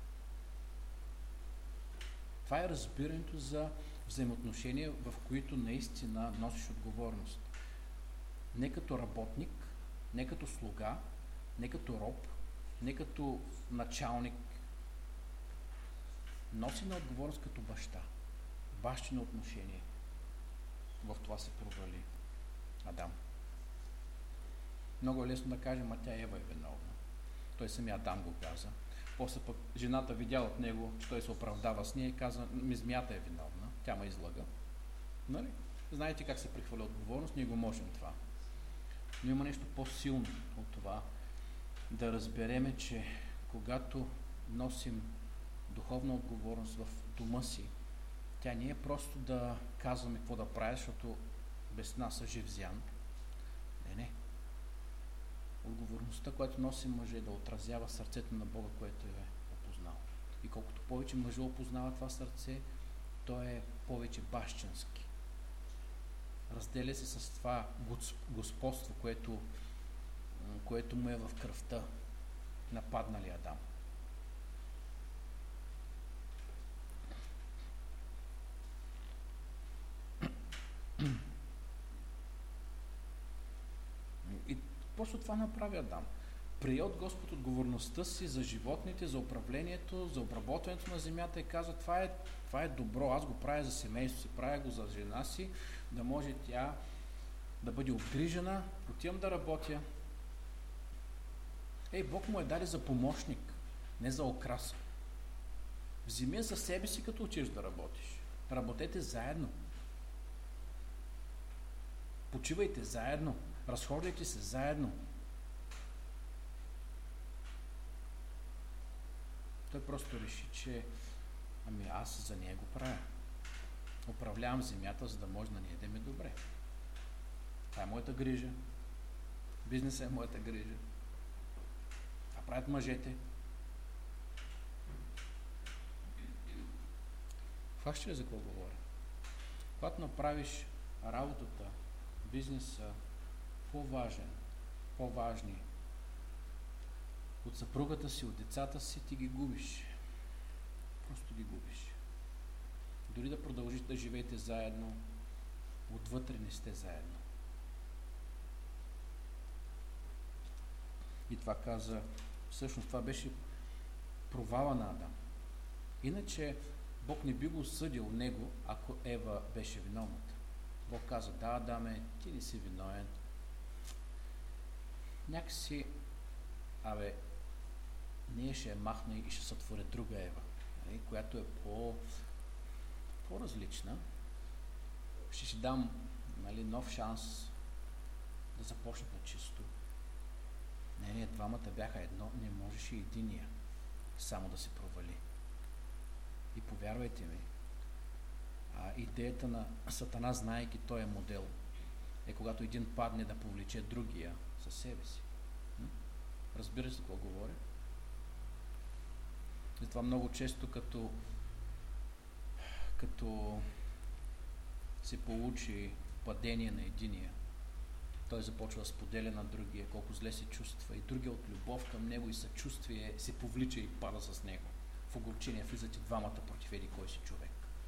Това е разбирането за взаимоотношения, в които наистина носиш отговорност. Не като работник, не като слуга, не като роб, не като началник. Носи на отговорност като баща. Бащино отношение. В това се провали Адам. Много е лесно да кажем, а тя Ева е виновна. Той самия Адам го каза. После пък жената видяла от него, че той се оправдава с нея и каза, ми змията е виновна, тя ме излага. Нали? Знаете как се прехвърля отговорност, ние го можем това. Но има нещо по-силно от това, да разбереме, че когато носим духовна отговорност в дома си, тя не е просто да казваме какво да правиш, защото без нас е жив зян. Не, не. Отговорността, която носи мъже, е да отразява сърцето на Бога, което е опознал. И колкото повече мъжът опознава това сърце, то е повече бащински. Разделя се с това господство, което, което му е в кръвта, нападнали Адам. И просто това направи Адам. Прие от Господ отговорността си за животните, за управлението, за обработването на земята и каза, това е, това е добро, аз го правя за семейство си, правя го за жена си, да може тя да бъде обгрижена, отивам да работя. Ей, Бог му е дали за помощник, не за окраса. Вземи я за себе си, като учиш да работиш. Работете заедно. Почивайте заедно. Разхождайте се заедно. Той просто реши, че ами аз за нея го правя. Управлявам земята, за да може на ние да ми е добре. Това е моята грижа. Бизнесът е моята грижа. Това правят мъжете. Хващаш ли за какво говоря? Когато направиш работата, бизнеса по-важен, по-важни от съпругата си, от децата си, ти ги губиш. Просто ги губиш. Дори да продължите да живеете заедно, отвътре не сте заедно. И това каза, всъщност това беше провала на Адам. Иначе Бог не би го съдил него, ако Ева беше виновната. Бог каза, да, Адаме, ти не си виновен. Някакси, абе, ние ще я махна и ще сътворя друга Ева, нали, която е по, по-различна. Ще си дам, нали, нов шанс да започнат на чисто. Не, не, двамата бяха едно, не можеше единия само да се провали. И повярвайте ми, а, идеята на Сатана, знаейки този модел, е когато един падне да повлече другия със себе си. Разбира се какво говоря? И това много често като като се получи падение на единия, той започва да споделя на другия колко зле се чувства и другия от любов към него и съчувствие се повлича и пада с него. В огорчение влизат и двамата против еди кой си човек.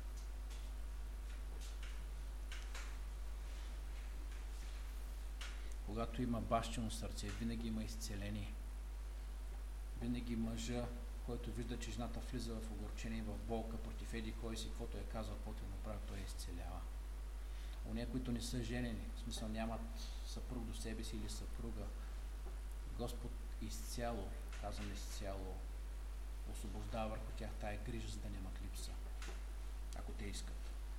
Когато има бащино сърце, винаги има изцеление. Винаги мъжа, който вижда, че жената влиза в огорчение, в болка против еди кой си, каквото е казал, каквото е направил, той я изцелява. Ония, които не са женени, в смисъл нямат съпруг до себе си или съпруга, Господ изцяло, казвам изцяло, освобождава върху тях тая грижа, за да нямат липса, ако те искат.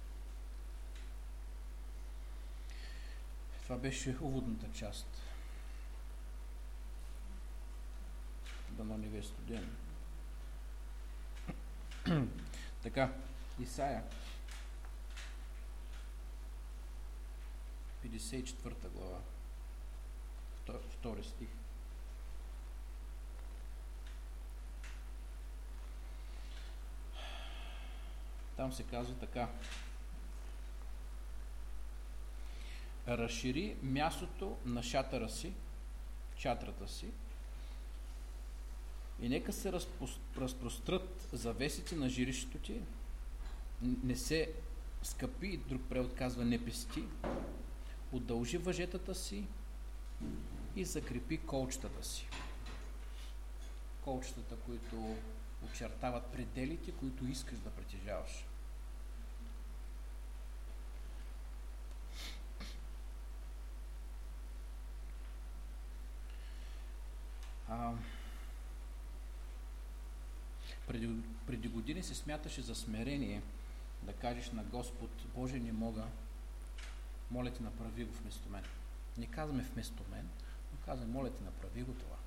Това беше уводната част. Дано не ви е студено. Така, Исаия, петдесет и четвърта глава, втори стих. Там се казва така: разшири мястото на шатъра си, чатрата си, и нека се разпрострат завесите на жилището ти, не се скъпи, друг превод казва не пести, удължи въжетата си и закрепи колчетата си. Колчетата, които очертават пределите, които искаш да притежаваш. А, преди, преди години се смяташе за смирение да кажеш на Господ: Боже, не мога, моля те, направи го вместо мен. Не казваме вместо мен, но казваме: моля те, направи го това.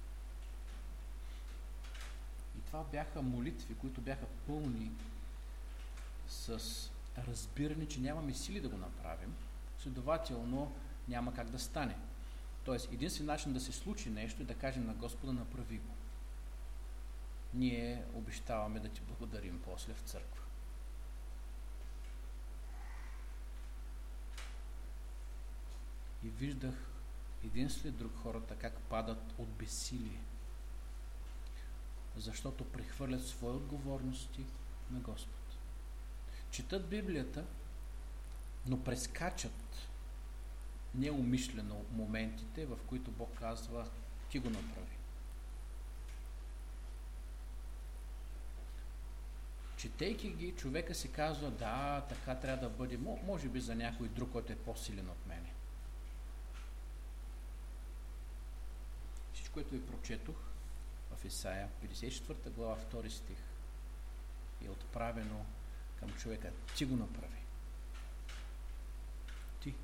И това бяха молитви, които бяха пълни с разбиране, че нямаме сили да го направим, следователно няма как да стане. Тоест, единствен начин да се случи нещо е да кажем на Господа: направи го. ние обещаваме да ти благодарим после в църква. И виждах един след друг хората как падат от безсилие, защото прехвърлят свои отговорности на Господ. Четат Библията, но прескачат неумишлено моментите, в които Бог казва: ти го направи. Четейки ги, човека си казва: да, така трябва да бъде, може би за някой друг, който е по-силен от мене. Всичко, което ви прочетох в Исаия, петдесет и четвърта глава, втори стих, е отправено към човека: ти го направи. Ти.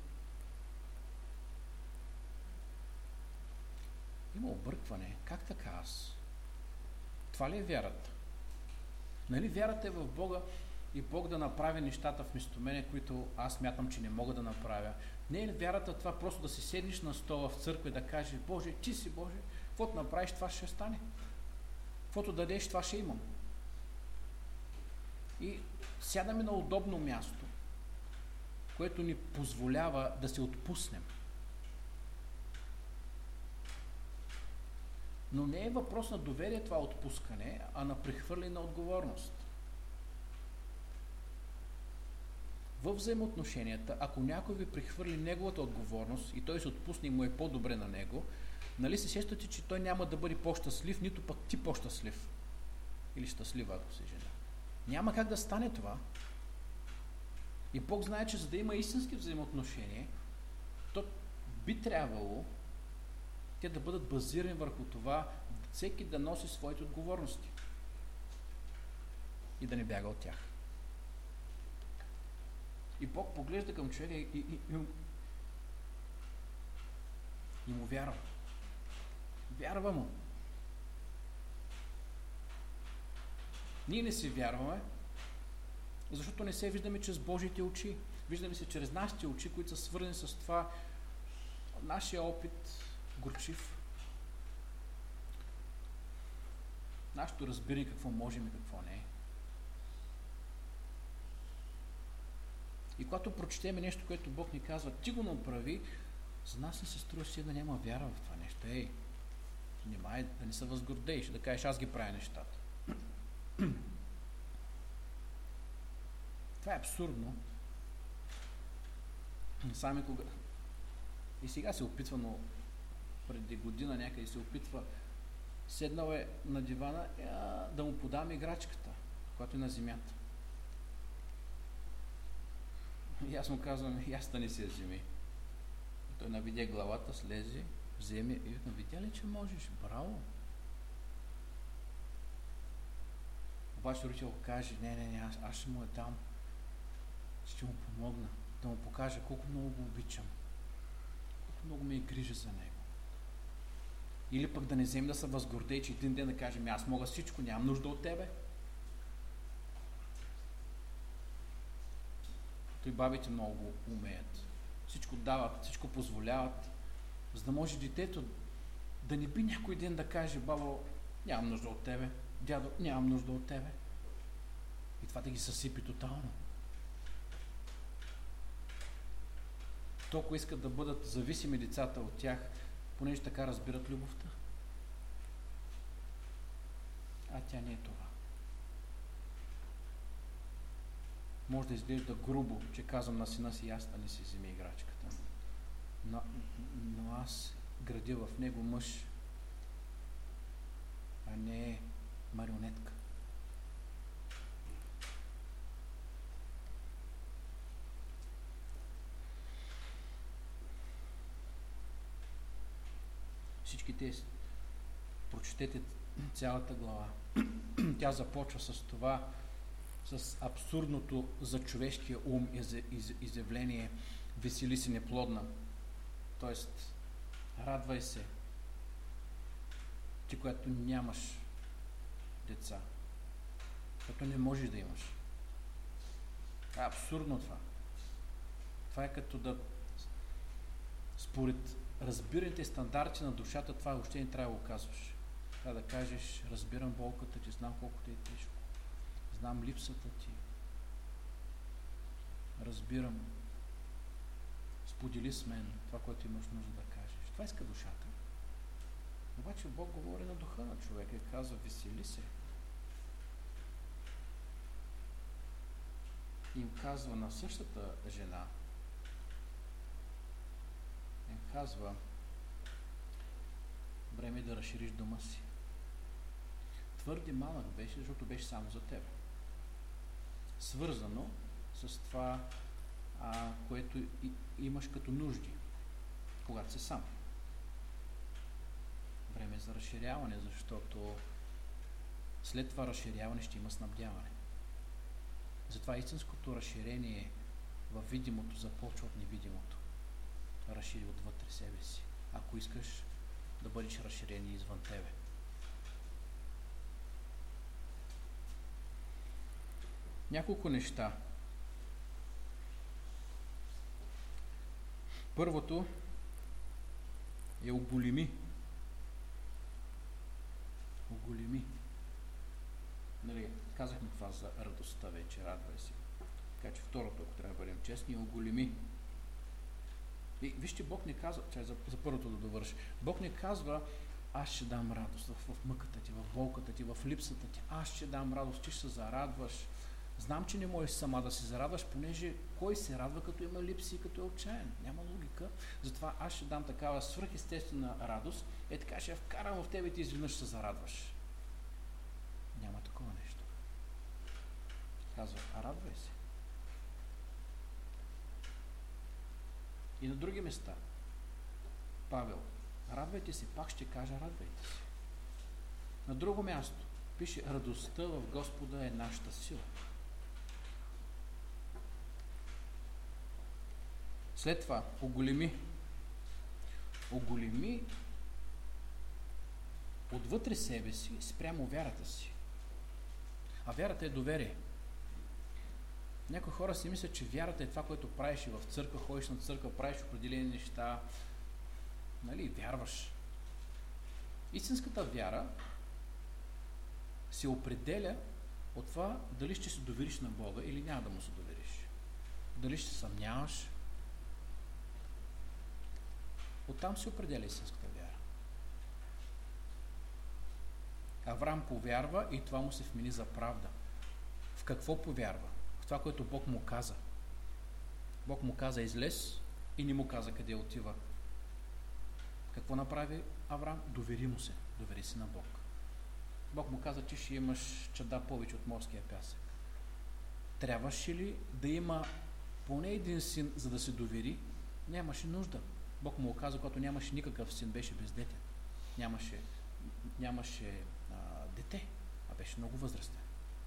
Има объркване. Как така аз? Това ли е вярата? Нали вярата е в Бога и Бог да направи нещата вместо мене, които аз мятам, че не мога да направя? Не е вярата това просто да си седнеш на стола в църква и да кажеш: Боже, ти си Боже, каквото направиш, това ще стане. Каквото дадеш, това ще имам. И сядаме на удобно място, което ни позволява да се отпуснем. Но не е въпрос на доверие това отпускане, а на прехвърляне на отговорност. Във взаимоотношенията, ако някой ви прехвърли неговата отговорност и той се отпусне и му е по-добре на него, нали се сещате, че той няма да бъде по-щастлив, нито пък ти по-щастлив. Или щастлива, ако се жена. Няма как да стане това. И Бог знае, че за да има истински взаимоотношения, то би трябвало те да бъдат базирани върху това, всеки да носи своите отговорности и да не бяга от тях. И Бог поглежда към човека и, и, и, и му вярва. Вярва му. Ние не си вярваме, защото не се виждаме чрез Божите очи. Виждаме се чрез нашите очи, които са свързани с това нашия опит горчив, нашето разбиране какво можем и какво не е. И когато прочетеме нещо, което Бог ни казва: ти го направи, за нас не се струва си да няма вяра в това нещо. Ей, внимай да не се възгордееш, да кажеш: аз ги правя нещата. Това е абсурдно. Сами кога... И сега се опитва, но преди година някъде се опитва, седнал е на дивана, е, да му подам играчката, която е на земята. И аз му казвам: и аз да не се вземи. И той навиде главата, слезе, вземе и викам: видя ли, че можеш? Браво! Обаче родител каже: не, не, не, аз, аз ще му е дам. Ще му помогна, да му покажа колко много го обичам, колко много ме е грижа за него. Или пък да не вземе да се възгордее, че един ден да кажем: аз мога всичко, нямам нужда от тебе. Той бабите много умеят. Всичко дават, всичко позволяват, за да може детето да не би някой ден да каже: бабо, нямам нужда от тебе, дядо, нямам нужда от тебе. И това да ги съсипи тотално. Толкова искат да бъдат зависими децата от тях, понеже така разбират любовта. А тя не е това. Може да изглежда грубо, че казвам на сина си: аз да не си вземи играчката. Но, но аз градя в него мъж, а не марионетка. Всички тези, прочетете цялата глава. Тя започва с това, с абсурдното за човешкия ум изявление: весели си неплодна. Тоест, радвай се, ти, която нямаш деца, като не можеш да имаш. Това е абсурдно това. Това е като да, според разбираните стандарти на душата, това въобще не трябва да го казваш. Трябва да кажеш, разбирам болката ти, знам колко ти е тежко. Знам липсата ти. Разбирам. Сподели с мен това, което имаш нужда да кажеш. Това иска душата. Обаче Бог говори на духа на човека и казва, весели се. И им казва на същата жена, им казва, време е да разшириш дома си. Твърде малък беше, защото беше само за тебе. Свързано с това, а, което и, имаш като нужди, когато си сам. Време е за разширяване, защото след това разширяване ще има снабдяване. Затова истинското разширение във видимото започва от невидимото. Разшири отвътре себе си, ако искаш да бъдеш разширен извън тебе. Няколко неща. Първото е оголеми. Оголеми. Нали, казахме това за радостта вече, радвай се. Така че второто, ако трябва да бъдем честни, е оголеми. И вижте, Бог не казва, чай за, за първото да довърши, Бог не казва, аз ще дам радост в, в мъката ти, в болката ти, в липсата ти, аз ще дам радост, ти ще се зарадваш. Знам, че не можеш сама да се зарадваш, понеже кой се радва, като има липси и като е отчаян? Няма логика. Затова аз ще дам такава свръхестествена радост, е така ще я вкарам в тебе и ти изведнъж се зарадваш. Няма такова нещо. Казва, а радвай се. И на други места. Павел, радвайте се, пак ще кажа, радвайте се. На друго място пише, радостта в Господа е нашата сила. След това, оголеми. Оголеми отвътре себе си спрямо вярата си. А вярата е доверие. Някои хора си мислят, че вярата е това, което правиш и в църква, ходиш на църква, правиш определени неща. Нали, вярваш. Истинската вяра се определя от това дали ще се довериш на Бога или няма да му се довериш. Дали ще се съмняваш. Оттам се определя истинската вяра. Авраам повярва и това му се вмени за правда. В какво повярва? В това, което Бог му каза. Бог му каза излез и не му каза къде отива. Какво направи Авраам? Довери му се. Довери се на Бог. Бог му каза, че ще имаш чада повече от морския пясък. Трябваше ли да има поне един син, за да се довери? Нямаше нужда. Бог му каза, когато нямаше никакъв син, беше бездетен. Нямаше, нямаше а, дете, а беше много възрастен.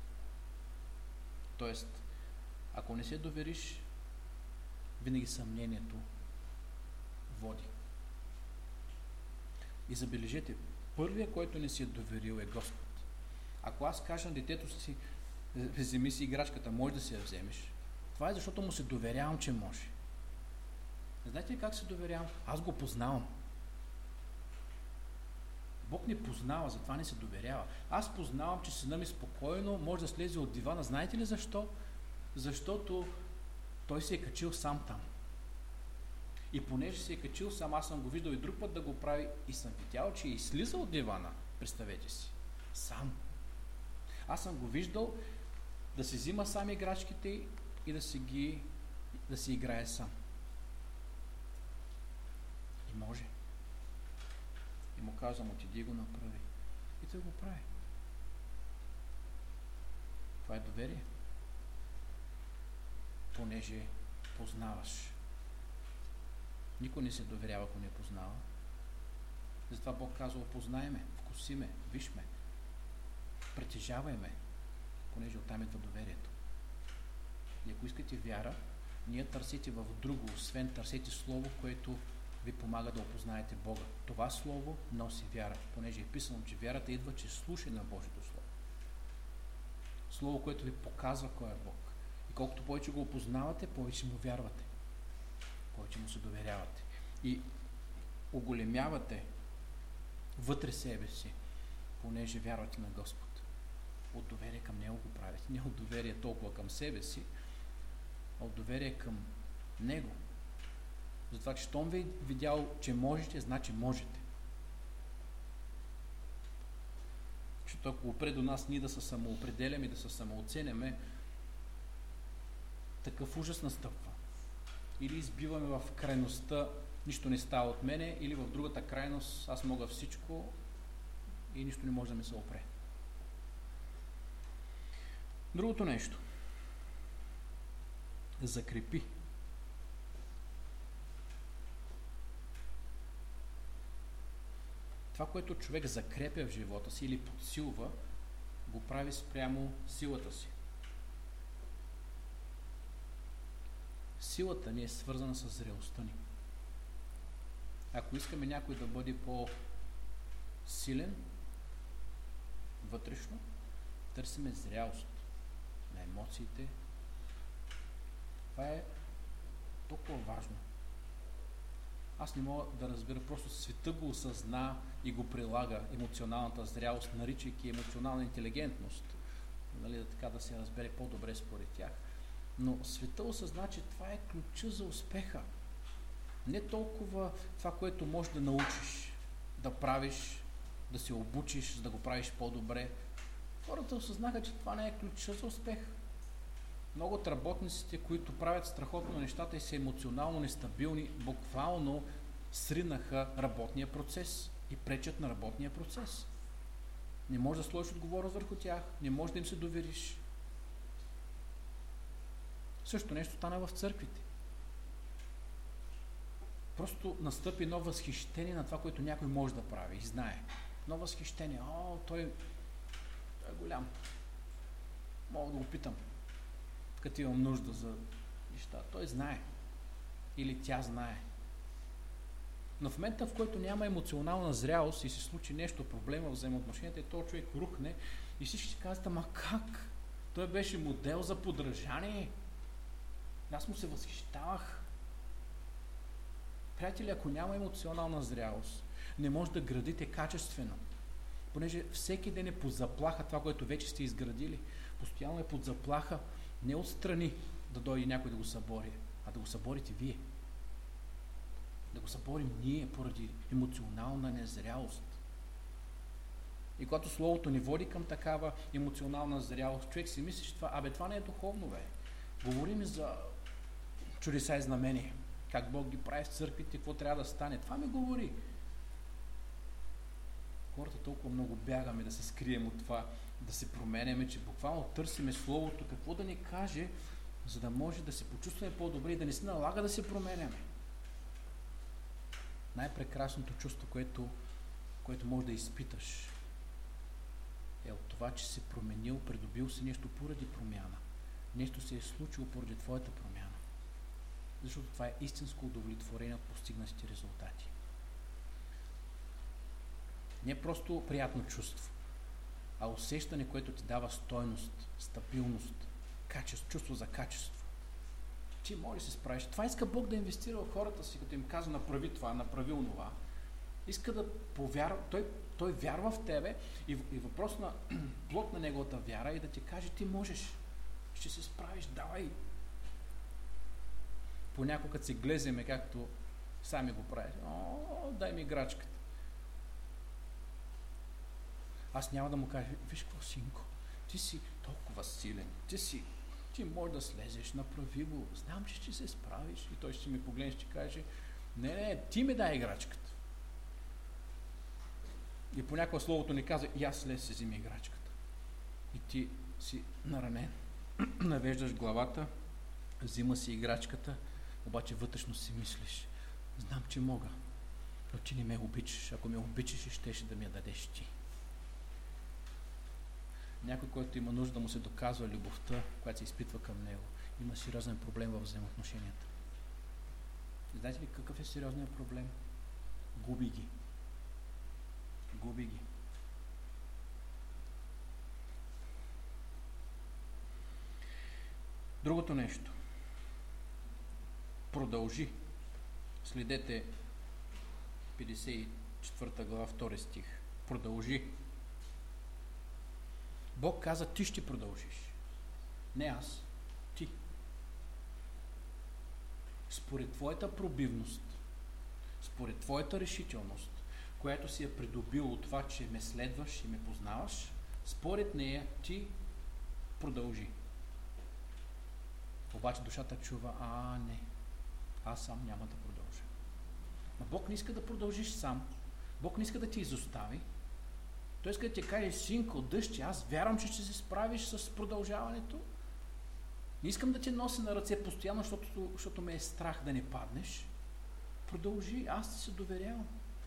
Тоест, ако не се довериш, винаги съмнението води. И забележете, първият, който не си е доверил, е Господ. Ако аз кажа на детето си, вземи си играчката, може да си я вземеш, това е защото му се доверявам, че може. Не знаете ли как се доверявам? Аз го познавам. Бог не познава, затова не се доверява. Аз познавам, че сина ми спокойно може да слезе от дивана. Знаете ли защо? Защото той се е качил сам там. И понеже се е качил сам, аз съм го виждал и друг път да го прави и съм видял, че е излизал от дивана. Представете си. Сам. Аз съм го виждал да си взима сам играчките и да си ги да си играе сам. И може. И му казвам, отиди го направи. И той го прави. Това е доверие. Понеже познаваш. Никой не се доверява, ако не познава. Затова Бог казва, опознайме, вкусиме, вижме, притежавайме, понеже оттам идва доверието. И ако искате вяра, ние търсите в друго, освен търсете слово, което ви помага да опознаете Бога. Това слово носи вяра, понеже е писано, че вярата идва, че слушай на Божието слово. Слово, което ви показва кой е Бог. И колкото повече го опознавате, повече му вярвате. Повече му се доверявате. И оголемявате вътре себе си понеже вярвате на Господ. От доверие към Него го правите. Не от доверие толкова към себе си, а от доверие към Него. Затова, че щом ви видял, че можете, значи можете. Защото ако опре до нас ние да се самоопределяме и да се самооценяме, такъв ужас настъпва. Или избиваме в крайността, нищо не става от мене, или в другата крайност, аз мога всичко и нищо не може да ми се опре. Другото нещо. Закрепи. Това, което човек закрепя в живота си или подсилва, го прави спрямо силата си. Силата ни е свързана с зрелостта ни. Ако искаме някой да бъде по-силен, вътрешно, търсиме зрялост на емоциите. Това е толкова важно. Аз не мога да разбера, просто света го осъзна и го прилага, емоционалната зрялост, наричайки емоционална интелигентност. Нали, да, така да се разбере по-добре според тях. Но света осъзна, че това е ключа за успеха. Не толкова това, което можеш да научиш, да правиш, да се обучиш, да го правиш по-добре. Хората осъзнаха, че това не е ключа за успех. Много от работниците, които правят страхотно нещата и са емоционално нестабилни, буквално сринаха работния процес и пречат на работния процес. Не можеш да сложиш отговорност върху тях, не можеш да им се довериш. Също нещо стана в църквите. Просто настъпи едно възхищение на това, което някой може да прави и знае. Едно възхищение. О, той, той е голям. Мога да го питам, като имам нужда за неща. Той знае. Или тя знае. Но в момента, в който няма емоционална зрялост и се случи нещо, проблема в взаимоотношенията, и този човек рухне и всички си казват, ама как? Той беше модел за подражание. Аз му се възхищавах. Приятели, ако няма емоционална зрялост, не може да градите качествено. Понеже всеки ден е под заплаха това, което вече сте изградили. Постоянно е под заплаха не отстрани да дойде някой да го събори, а да го съборите вие. Да го съборим ние поради емоционална незрялост. И когато Словото ни води към такава емоционална зрялост, човек си мисли, че това, абе, това не е духовно, бе. Говорим за чудеса и знамения. Как Бог ги прави в църквите, какво трябва да стане. Това ми говори. Хората толкова много бягаме да се скрием от това, да се променяме, че буквално търсиме Словото, какво да ни каже, за да може да се почувстваме по-добре и да не се налага да се променяме. Най-прекрасното чувство, което, което може да изпиташ, е от това, че си променил, придобил си нещо поради промяна. Нещо се е случило поради твоята промяна. Защото това е истинско удовлетворение от постигнатите резултати. Не е просто приятно чувство, а усещане, което ти дава стойност, стабилност, качество, чувство за качество. Ти можеш да се справиш. Това иска Бог да инвестира в хората си, като им казва направи това, направи онова. Иска да повярва, той, той вярва в тебе и, и въпрос на плод на неговата вяра е да ти каже, ти можеш, ще се справиш, давай. Понякога като се глеземе, както сами го правиш, о, дай ми играчката. Аз няма да му кажа, виж какво, синко, ти си толкова силен, ти си, ти можеш да слезеш, направи го, знам, че ще се справиш. И той ще ми погледне и ще каже, не, не, ти ми дай играчката. И понякога Словото ни казва, и аз слез си вземи играчката. И ти си наранен, навеждаш главата, взима си играчката, обаче вътрешно си мислиш, знам, че мога, но ти не ме обичаш. Ако ме обичаш, щеше да ми я дадеш ти. Някой, който има нужда да му се доказва любовта, която се изпитва към него, има сериозен проблем във взаимоотношенията. И знаете ли какъв е сериозният проблем? Губи ги. Губи ги. Другото нещо. Продължи. Следете петдесет и четвърта глава, втори стих. Продължи. Бог каза, ти ще продължиш. Не аз, ти. Според твоята пробивност, според твоята решителност, която си е придобил от това, че ме следваш и ме познаваш, според нея ти продължи. Обаче душата чува, а не, аз сам няма да продължа. Но Бог не иска да продължиш сам. Бог не иска да ти изостави. Той иска да ти каже, синко, дъще, аз вярвам, че ще се справиш с продължаването. Не искам да те нося на ръце постоянно, защото, защото ме е страх да не паднеш. Продължи, аз ти се доверявам.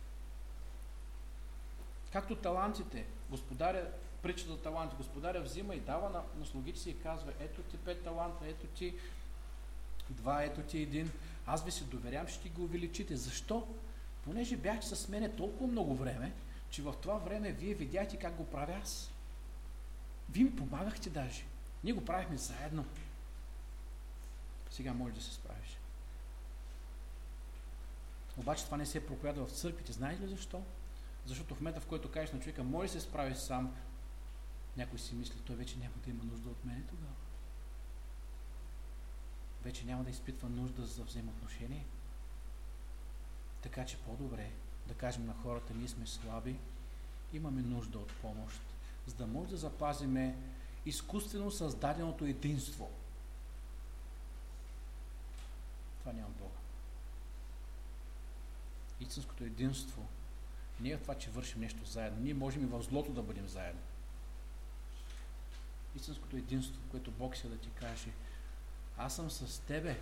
Както талантите, господаря, притча за таланти, господаря взима и дава на, на слугите си и казва, ето ти пет таланта, ето ти два, ето ти един. Аз ви се доверявам, ще ги увеличите. Защо? Понеже бяхте с мене толкова много време, че в това време вие видяхте как го правя аз. Вие ми помагахте даже. Ние го правихме заедно. Сега можеш да се справиш. Обаче това не се проповядва в църквите. Знаете ли защо? Защото в момента, в който кажеш на човека, може да се справиш сам, някой си мисли, той вече няма да има нужда от мене тогава. Вече няма да изпитва нужда за взаимоотношение. Така че по-добре да кажем на хората, ние сме слаби, имаме нужда от помощ, за да може да запазиме изкуствено създаденото единство. Това няма Бога. Истинското единство не е в това, че вършим нещо заедно. Ние можем и в злото да бъдем заедно. Истинското единство, което Бог иска да ти каже, аз съм с тебе.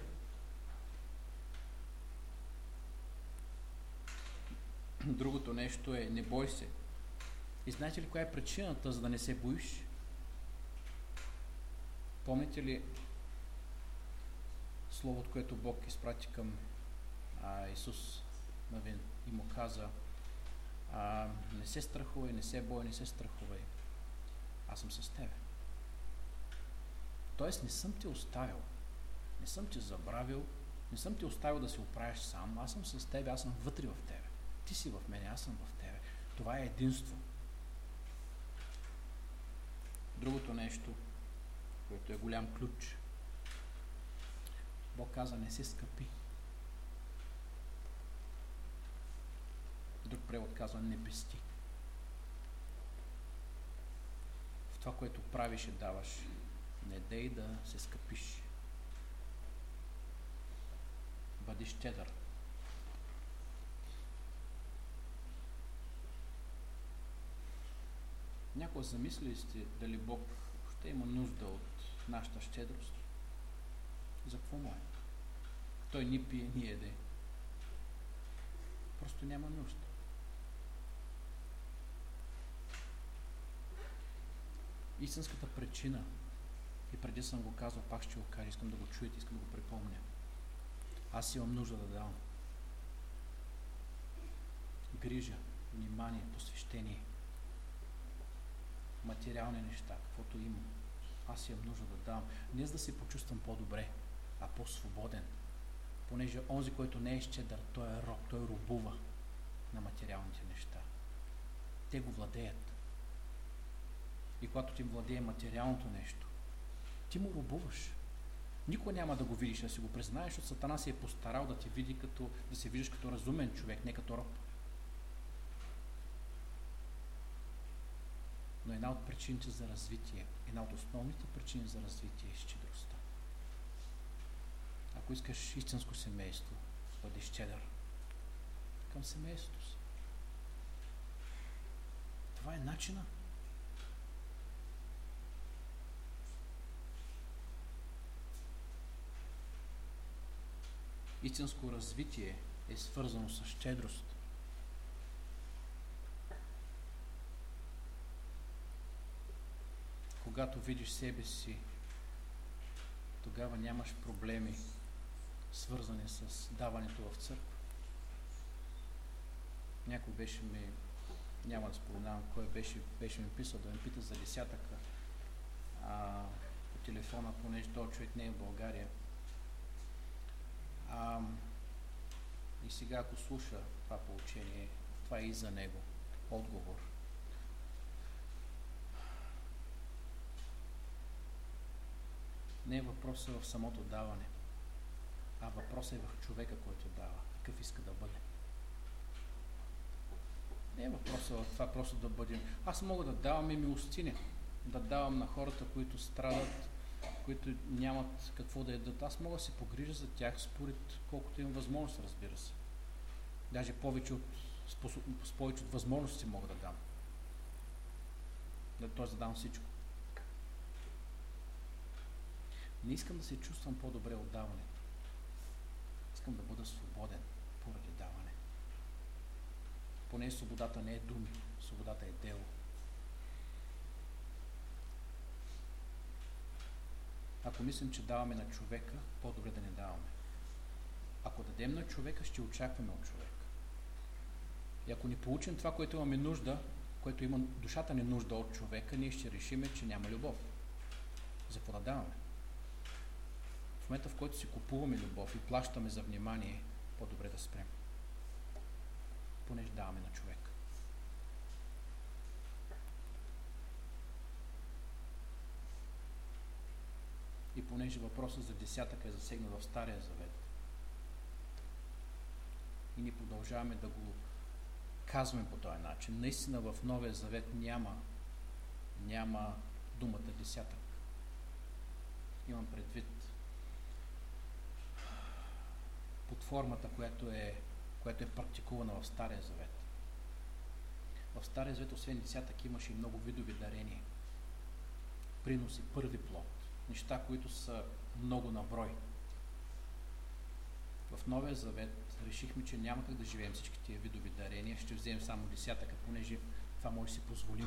Другото нещо е, не бой се. И знаете ли коя е причината, за да не се боиш? Помните ли словото, което Бог изпрати към а, Исус Навин и му каза, а, не се страхувай, не се бой, не се страхувай. Аз съм с тебе. Тоест не съм те оставил, не съм те забравил, не съм те оставил да се оправиш сам, аз съм с тебе, аз съм вътре в тебе. Ти си в мене, аз съм в тебе. Това е единство. Другото нещо, което е голям ключ. Бог каза, не се скъпи. Друг превод казва, не пести. В това, което правиш и даваш, не дей да се скъпиш. Бъди щедър. Някога замислили сте дали Бог ще има нужда от нашата щедрост? За какво му е? Той ни пие, ни еде. Просто няма нужда. Истинската причина, и преди съм го казал, пак ще го кажа, искам да го чуете, искам да го припомня. Аз имам нужда да давам. Грижа, внимание, посвещение, материални неща, каквото имам. Аз имам нужда да давам. Не за да се почувствам по-добре, а по-свободен. Понеже онзи, който не е щедър, той е роб, той робува на материалните неща. Те го владеят. И когато ти владее материалното нещо, ти му робуваш. Никой няма да го видиш, да си го признаеш, защото Сатана се е постарал да ти види като, да се виждаш като разумен човек, не като роб. Но една от причините за развитие, една от основните причини за развитие е щедростта. Ако искаш истинско семейство, бъди щедър към семейството си. Това е начина. Истинско развитие е свързано с щедрост. Когато видиш себе си, тогава нямаш проблеми, свързани с даването в църква. Някой беше ми, няма да споменавам кой беше, беше ми писал да ме пита за десятъка а, по телефона, понеже този човек не е в България. А, и сега, ако слуша това поучение, това е и за него отговор. Не е въпросът в самото даване, а въпросът е в човека, който дава. Какъв иска да бъде. Не е въпросът в това просто да бъдем. Аз мога да давам и милостиня. Да давам на хората, които страдат, които нямат какво да ядат. Аз мога да се погрижа за тях според колкото имам възможност, разбира се. Даже повече от, с повече от възможности мога да дам. Да, т.е. да дам всичко. Не искам да се чувствам по-добре от даването. Искам да бъда свободен поради даване. Поне свободата не е думи, свободата е дело. Ако мислим, че даваме на човека, по-добре да не даваме. Ако дадем на човека, ще очакваме от човека. И ако не получим това, което имаме нужда, което има душата ни нужда от човека, ние ще решиме, че няма любов. За какво да даваме? В момента, в който си купуваме любов и плащаме за внимание, по-добре да спрем. Понеже даваме на човек. И понеже въпросът за десятъка е засегнат в Стария завет, и ни продължаваме да го казваме по този начин, наистина в Новия завет няма, няма думата десятък. Имам предвид под формата, която е, която е практикувана в Стария завет. В Стария завет, освен десятък, имаше и много видови дарения. Приноси, първи плод. Неща, които са много на брой. В Новия завет решихме, че няма как да живеем всички тия видови дарения, ще вземем само десятъка, понеже това може да си позволим.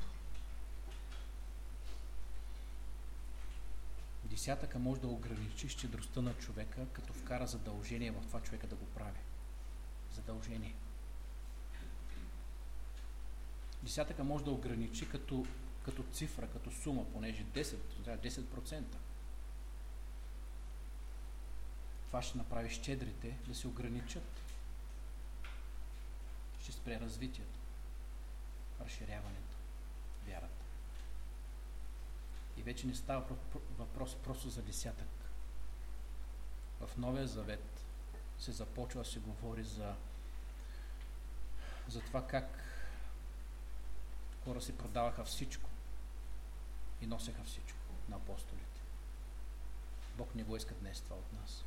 Десятъка може да ограничи щедростта на човека, като вкара задължение в това човека да го прави. Задължение. Десятъка може да ограничи като, като цифра, като сума, понеже десет процента. Това ще направи щедрите да се ограничат. Ще спре развитието, разширяването, вярата. И вече не става въпрос просто за десятък. В Новия завет се започва да се говори за, за това как хора си продаваха всичко и носеха всичко на апостолите. Бог не го иска днес това от нас.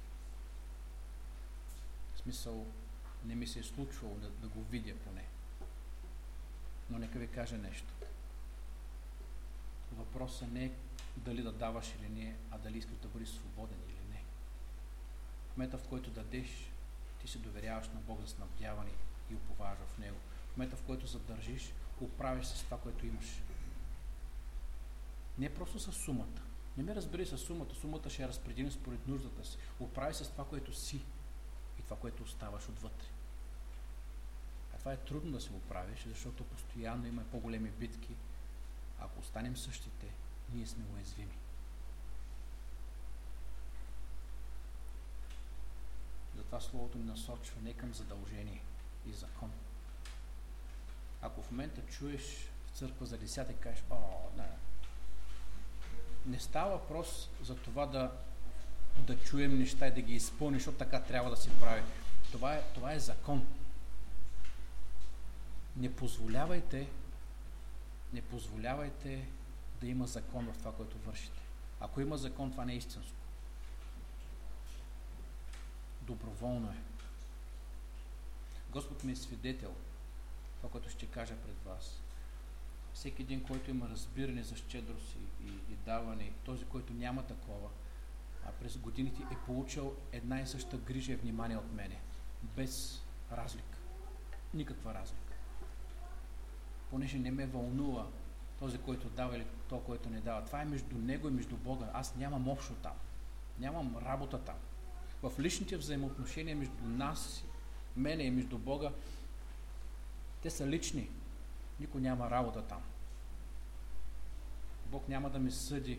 В смисъл, не ми се е случвало да, да го видя поне. Но нека ви кажа нещо. Въпросът не е дали да даваш или не, а дали искаш да бъдеш свободен или не. В момента, в който дадеш, ти се доверяваш на Бог за снабдяване и уповаваш в Него. В момента, в който задържиш, оправиш се с това, което имаш. Не просто с сумата. Не ме разбери с сумата. Сумата ще я разпределим според нуждата си. Оправи се с това, което си и това, което оставаш отвътре. А това е трудно да се оправиш, защото постоянно има по-големи битки. Ако останем същите, ние сме уязвими. Затова Словото ни насочва не към задължение и закон. Ако в момента чуеш в църква за десятък и кажеш, о, не, не става въпрос за това да, да чуем неща и да ги изпълниш, защото така трябва да се прави. Това е, това е закон. Не позволявайте Не позволявайте да има закон в това, което вършите. Ако има закон, това не е истинско. Доброволно е. Господ ми е свидетел, това, което ще кажа пред вас. Всеки един, който има разбиране за щедрост и, и, и даване, този, който няма такова, а през годините е получил една и съща грижа и внимание от мене. Без разлика. Никаква разлика. Понеже не ме вълнува този, който дава или този, който не дава. Това е между него и между Бога. Аз нямам общо там. Нямам работа там. В личните взаимоотношения между нас, мене и между Бога, те са лични. Никой няма работа там. Бог няма да ме съди,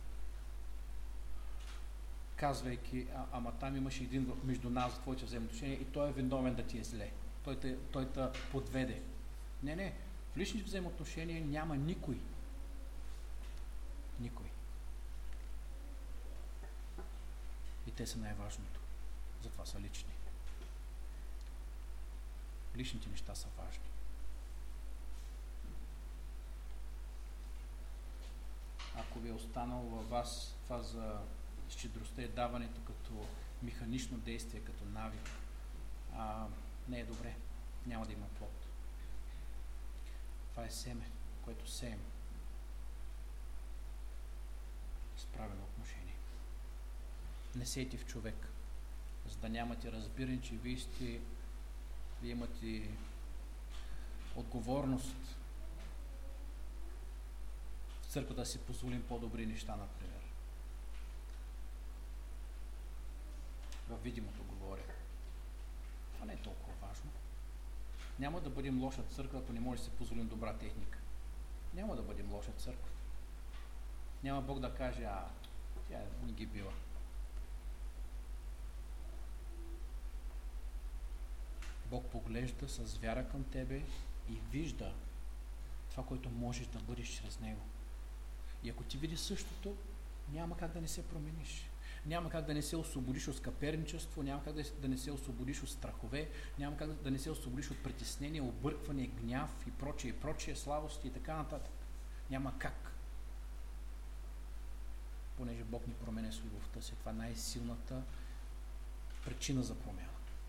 казвайки, а, ама там имаше един между нас в твоите взаимоотношения и той е виновен да ти е зле. Той те, той те подведе. Не, не. В личните взаимоотношения няма никой. Никой. И те са най-важното. Затова са лични. Личните неща са важни. Ако ви е останало във вас това за щедростта и даването като механично действие, като навик, а, не е добре. Няма да има плод. Това е семе, което сеем с правилно отношение. Не сейте в човек, за да нямате разбиране, че вие сте, вие имате отговорност в църквата да си позволим по-добри неща, например. Във видимото говоря. Това не е толкова важно. Няма да бъдем лоша църква, ако не може да си позволим добра техника. Няма да бъдем лоша църква. Няма Бог да каже, а тя не ги била. Бог поглежда с вяра към тебе и вижда това, което можеш да бъдеш чрез Него. И ако ти видиш същото, няма как да не се промениш. Няма как да не се освободиш от скъперничество, няма как да не се освободиш от страхове, няма как да не се освободиш от притеснение, объркване, гняв и прочее, и прочее, слабости и така нататък. Няма как. Понеже Бог ни променя с любовта си. Това е най-силната причина за промяна.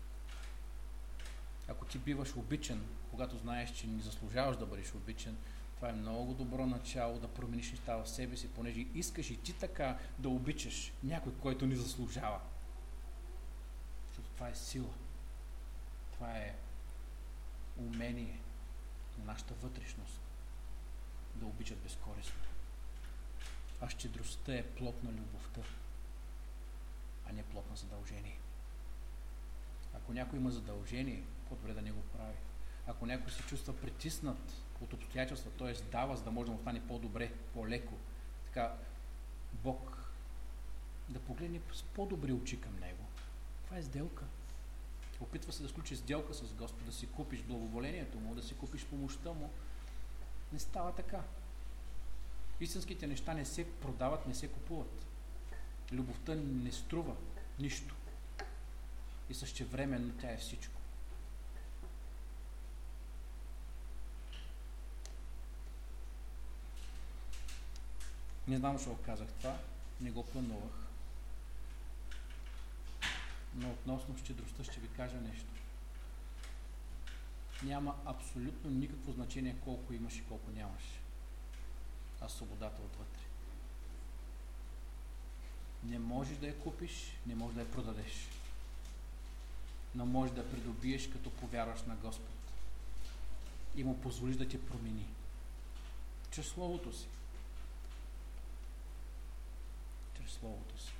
Ако ти биваш обичен, когато знаеш, че не заслужаваш да бъдеш обичен, това е много добро начало да промениш неща в себе си, понеже искаш и ти така да обичаш някой, който ни заслужава. Защото това е сила. Това е умение на нашата вътрешност да обичат безкористно. А щедростта е плод на любовта, а не плод на задължение. Ако някой има задължение, по-добре да не го прави. Ако някой се чувства притиснат от обстоятелства, т.е. дава, за да може да му стане по-добре, по-леко, така Бог да погледне с по-добри очи към него. Това е сделка. Опитва се да сключи сделка с Господ, да си купиш благоволението му, да си купиш помощта му. Не става така. Истинските неща не се продават, не се купуват. Любовта не струва нищо. И същевременно тя е всичко. Не знам, защо казах това, не го планувах. Но относно щедростта ще ви кажа нещо. Няма абсолютно никакво значение колко имаш и колко нямаш, а свободата отвътре. Не можеш да я купиш, не можеш да я продадеш, но можеш да я придобиеш, като повярваш на Господ и му позволиш да те промени чрез Словото си. Чрез Словото си.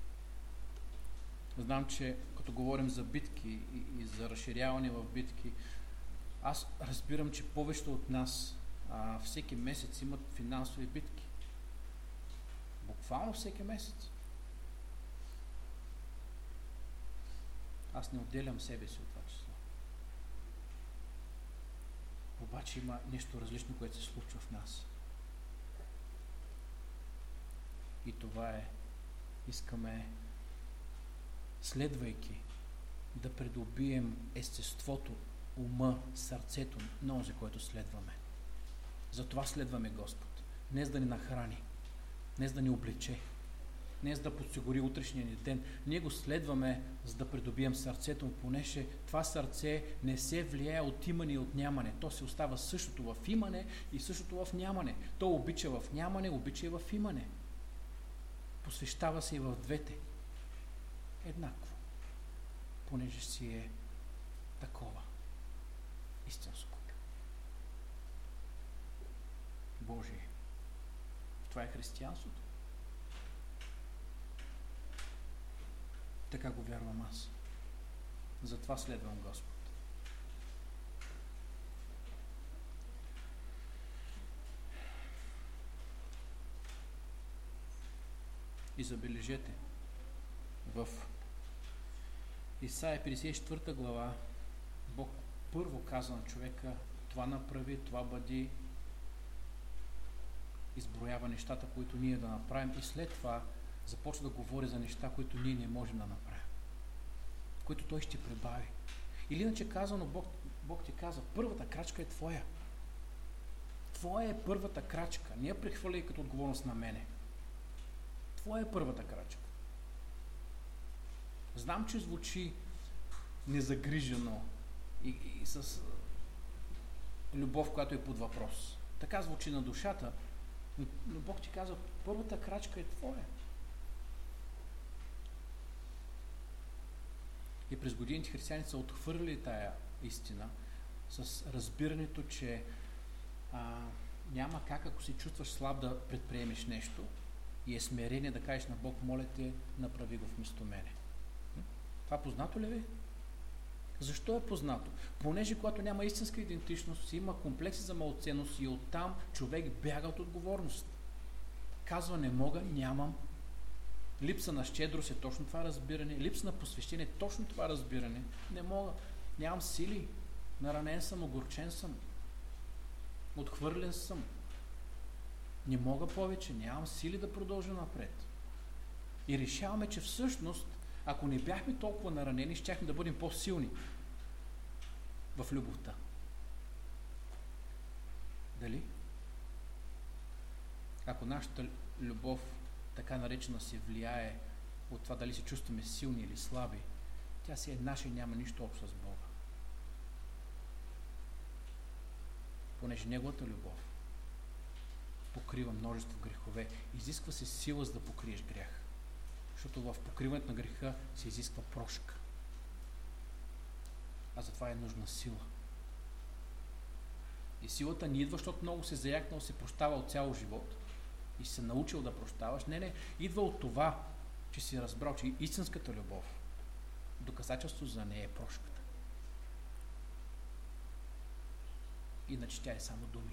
Знам, че като говорим за битки и, и за разширяване в битки, аз разбирам, че повечето от нас а, всеки месец имат финансови битки. Буквално всеки месец. Аз не отделям себе си от това число. Обаче има нещо различно, което се случва в нас. И това е, искаме, следвайки, да придобием естеството, ума, сърцето на онзи, който следваме. Затова следваме Господ. Не за да ни нахрани, не за да ни облече, не за да подсигури утрешния ни ден. Ние го следваме, за да придобием сърцето му, понеже това сърце не се влияе от имане и от нямане. То се остава същото в имане и същото в нямане. То обича в нямане, обича и в имане. Посвещава се и в двете. Еднакво. Понеже си е такова. Истинско. Божие. Това е християнството. Така го вярвам аз. Затова следвам Господ. И забележете, в Исаия петдесет и четвърта глава Бог първо каза на човека: това направи, това бъди, изброява нещата, които ние да направим, и след това започва да говори за неща, които ние не можем да направим, които Той ще прибави. Или иначе казано, Бог, Бог ти казва, първата крачка е твоя. Твоя е първата крачка. Не я прехвърляй като отговорност на мене. Твоя е първата крачка. Знам, че звучи незагрижено и, и с любов, която е под въпрос. Така звучи на душата, но Бог ти казва, първата крачка е твоя. И през годините християните са отхвърли тая истина с разбирането, че а, няма как, ако се чувстваш слаб, да предприемеш нещо и е смирение да кажеш на Бог, моля те, направи го вместо мене. Това познато ли ви? Защо е познато? Понеже когато няма истинска идентичност, има комплекси за малоценност и оттам човек бяга от отговорност. Казва, не мога, нямам. Липса на щедрост е точно това разбиране. Липса на посвещение е точно това разбиране. Не мога, нямам сили. Наранен съм, огорчен съм. Отхвърлен съм. Не мога повече, нямам сили да продължа напред. И решаваме, че всъщност, ако не бяхме толкова наранени, щяхме да бъдем по-силни в любовта. Дали? Ако нашата любов, така наречена, се влияе от това дали се чувстваме силни или слаби, тя си е наша и няма нищо общо с Бога. Понеже Неговата любов покрива множество грехове, изисква се сила, за да покриеш грях. Защото в покриването на греха се изисква прошка. А затова е нужна сила. И силата не идва, защото много се заякнал, се прощава от цял живот и се научил да прощаваш. Не, не, идва от това, че си разбрал, че истинската любов, доказателство за нея е прошката. Иначе тя е само думи.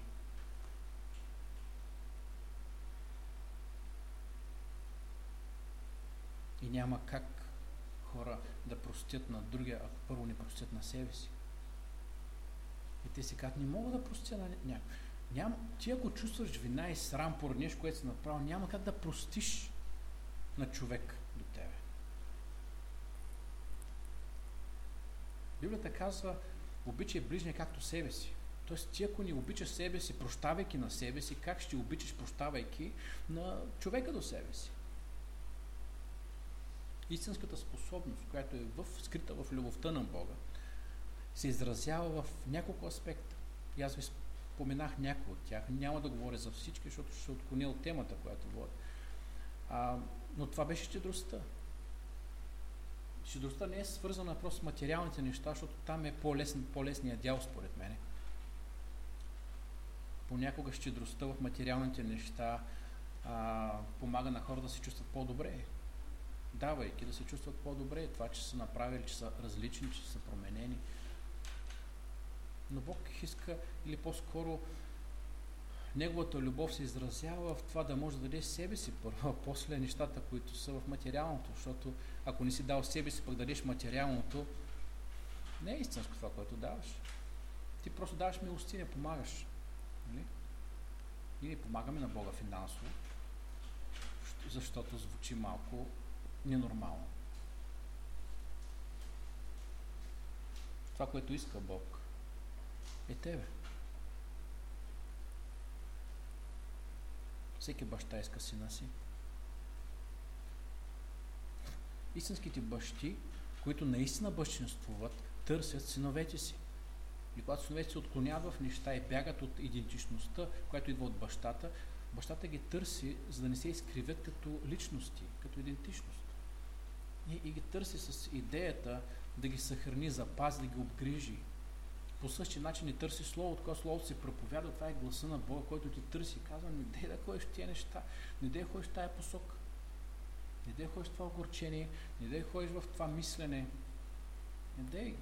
И няма как хора да простят на другия, ако първо не простят на себе си. И те си казват, не мога да простя на някой. Няма, ти ако чувстваш вина и срам поради нещо, което си направил, няма как да простиш на човек до тебе. Библията казва, обичай ближния както себе си. Тоест, ти ако не обичаш себе си, прощавайки на себе си, как ще обичаш, прощавайки на човека до себе си? Истинската способност, която е в, скрита в любовта на Бога, се изразява в няколко аспекта. И аз ви споменах някои от тях. Няма да говоря за всички, защото ще се отклоня от темата, която водя. А, но това беше щедростта. Щедростта не е свързана просто с материалните неща, защото там е по-лесен, по-лесният дял, според мен. Понякога щедростта в материалните неща а, помага на хората да се чувстват по-добре. Давайки да се чувстват по-добре, това, че са направили, че са различни, че са променени. Но Бог иска, или по-скоро Неговата любов се изразява в това да може да даде себе си първо, а после нещата, които са в материалното, защото ако не си дал себе си, пък дадеш материалното, не е истинско това, което даваш. Ти просто даваш милости, не помагаш. Нали? И не помагаме на Бога финансово, защото звучи малко ненормално. Това, което иска Бог, е тебе. Всеки баща иска сина си. Истинските бащи, които наистина бащинствуват, търсят синовете си. И когато синовете се отклоняват в неща и бягат от идентичността, която идва от бащата, бащата ги търси, за да не се изкривят като личности, като идентичност. И, и ги търси с идеята да ги съхрани, запази, да ги обгрижи. По същия начин не търси Словото, когато Словото се проповядва, това е гласа на Бога, който ти търси. Казва, не дей да ходиш в тия неща, не дей да ходиш в тая посока, не дей да ходиш в това огорчение, не дей да ходиш в това мислене. Не дей.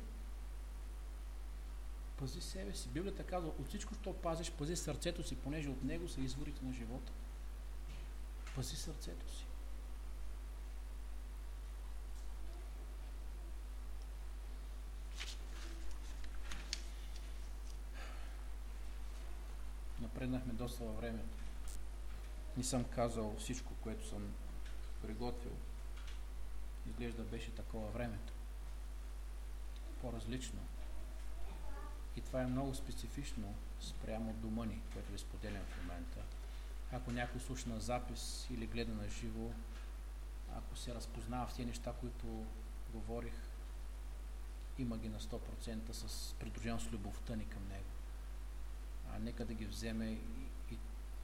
Пази себе си. Библията казва, от всичко, що пазиш, пази сърцето си, понеже от него са изворите на живота. Пази сърцето си. Напреднахме доста във времето. Не съм казал всичко, което съм приготвил, изглежда беше такова времето. По-различно. И това е много специфично спрямо дома ни, което ви споделям в момента. Ако някой слуша на запис или гледа на живо, ако се разпознава в тези неща, които говорих, има ги на сто процента с придружено с любовта ни към него. А нека да ги вземе и, и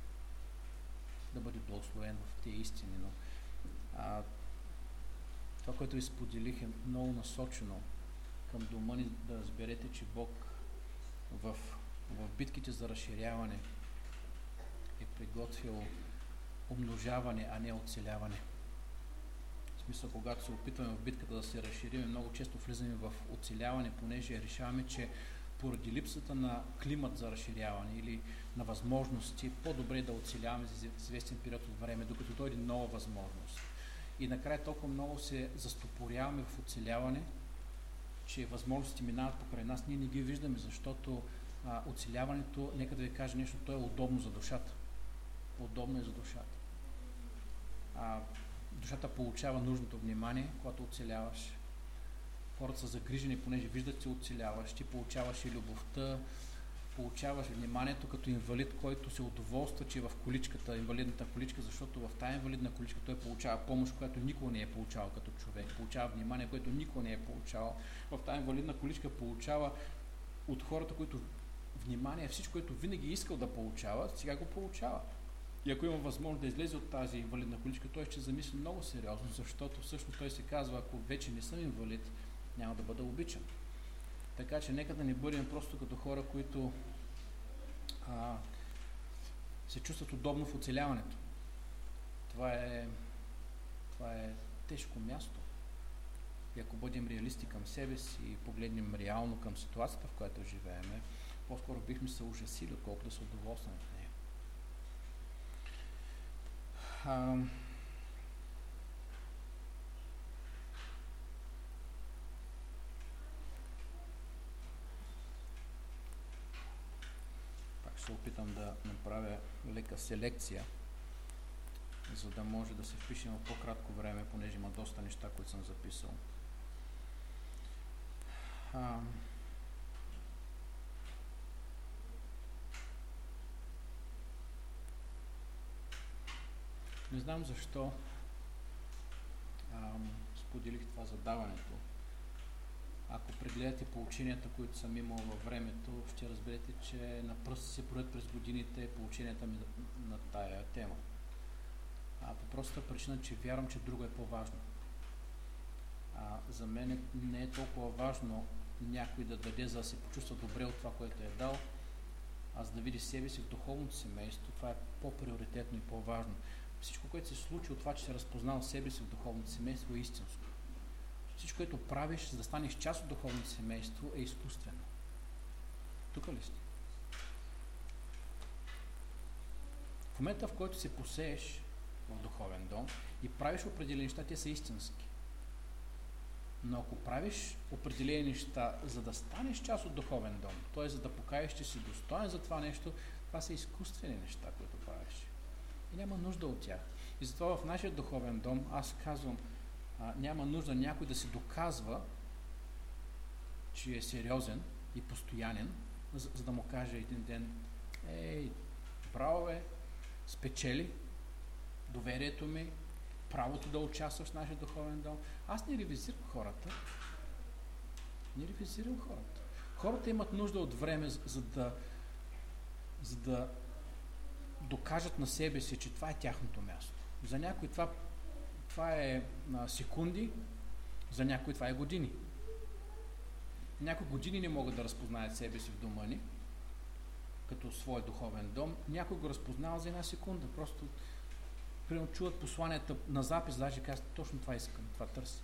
да бъде благословен в тези истини. Но, а, това, което ви споделих, е много насочено към дома ни, да разберете, че Бог в, в битките за разширяване е приготвил умножаване, а не оцеляване. В смисъл, когато се опитваме в битката да се разширим, много често влизаме в оцеляване, понеже решаваме, че поради липсата на климат за разширяване или на възможности, по-добре е да оцеляваме за известен период от време, докато дойде нова възможност. И накрая толкова много се застопоряваме в оцеляване, че възможности минават покрай нас, ние не ги виждаме, защото а, оцеляването, нека да ви кажа нещо, то е удобно за душата. Удобно е за душата. А, душата получава нужното внимание, когато оцеляваш. Хората са загрижени, понеже виждат, че оцеляваш, ти получаваш и любовта, получаваш вниманието като инвалид, който се удоволства, че е в количката, инвалидната количка, защото в тази инвалидна количка той получава помощ, която никога не е получавал като човек, получава внимание, което никога не е получавал. В тази инвалидна количка получава от хората, които внимание, всичко, което винаги е искал да получава, сега го получава. И ако има възможност да излезе от тази инвалидна количка, той ще замисли много сериозно, защото всъщност той се казва, ако вече не съм инвалид, няма да бъда обичан. Така че нека да не бъдем просто като хора, които а, се чувстват удобно в оцеляването. Това е, това е тежко място. И ако бъдем реалисти към себе си и погледнем реално към ситуацията, в която живееме, по-скоро бихме се ужасили, отколкото да се удоволстваме в нея. А, се опитам да направя лека селекция, за да може да се впишем в по-кратко време, понеже има доста неща, които съм записал. А... Не знам защо а, споделих това задаването. Ако прегледате поученията, които съм имал във времето, ще разберете, че на пръст се броят през годините поученията ми на, на тая тема. А по простата причина, че вярвам, че друго е по-важно. А, за мен не е толкова важно някой да даде, за да се почувства добре от това, което е дал, а за да види себе си в духовното семейство. Това е по-приоритетно и по-важно. Всичко, което се случи от това, че се разпознал себе си в духовното семейство, е истинско. Всичко, което правиш, за да станеш част от духовното семейство, е изкуствено. Тук ли сте? В момента, в който се посееш в духовен дом и правиш определени неща, те са истински. Но ако правиш определени неща, за да станеш част от духовен дом, т.е. за да покажеш, че си достоен за това нещо, това са изкуствени неща, които правиш. И няма нужда от тях. И затова в нашия духовен дом аз казвам, а, няма нужда някой да се доказва, че е сериозен и постоянен, за, за да му каже един ден: ей, браво бе, спечели доверието ми, правото да участваш в нашия духовен дом. Аз не ревизирам хората. Не ревизирам хората. Хората имат нужда от време, за, за да за да докажат на себе си, че това е тяхното място. За някой това, това е а, секунди, за някой това е години. Някои години не могат да разпознаят себе си в дома ни, като свой духовен дом. Някой го разпознава за една секунда. Просто примерно чуват посланията на запис, даже казват: точно това искам, това търся.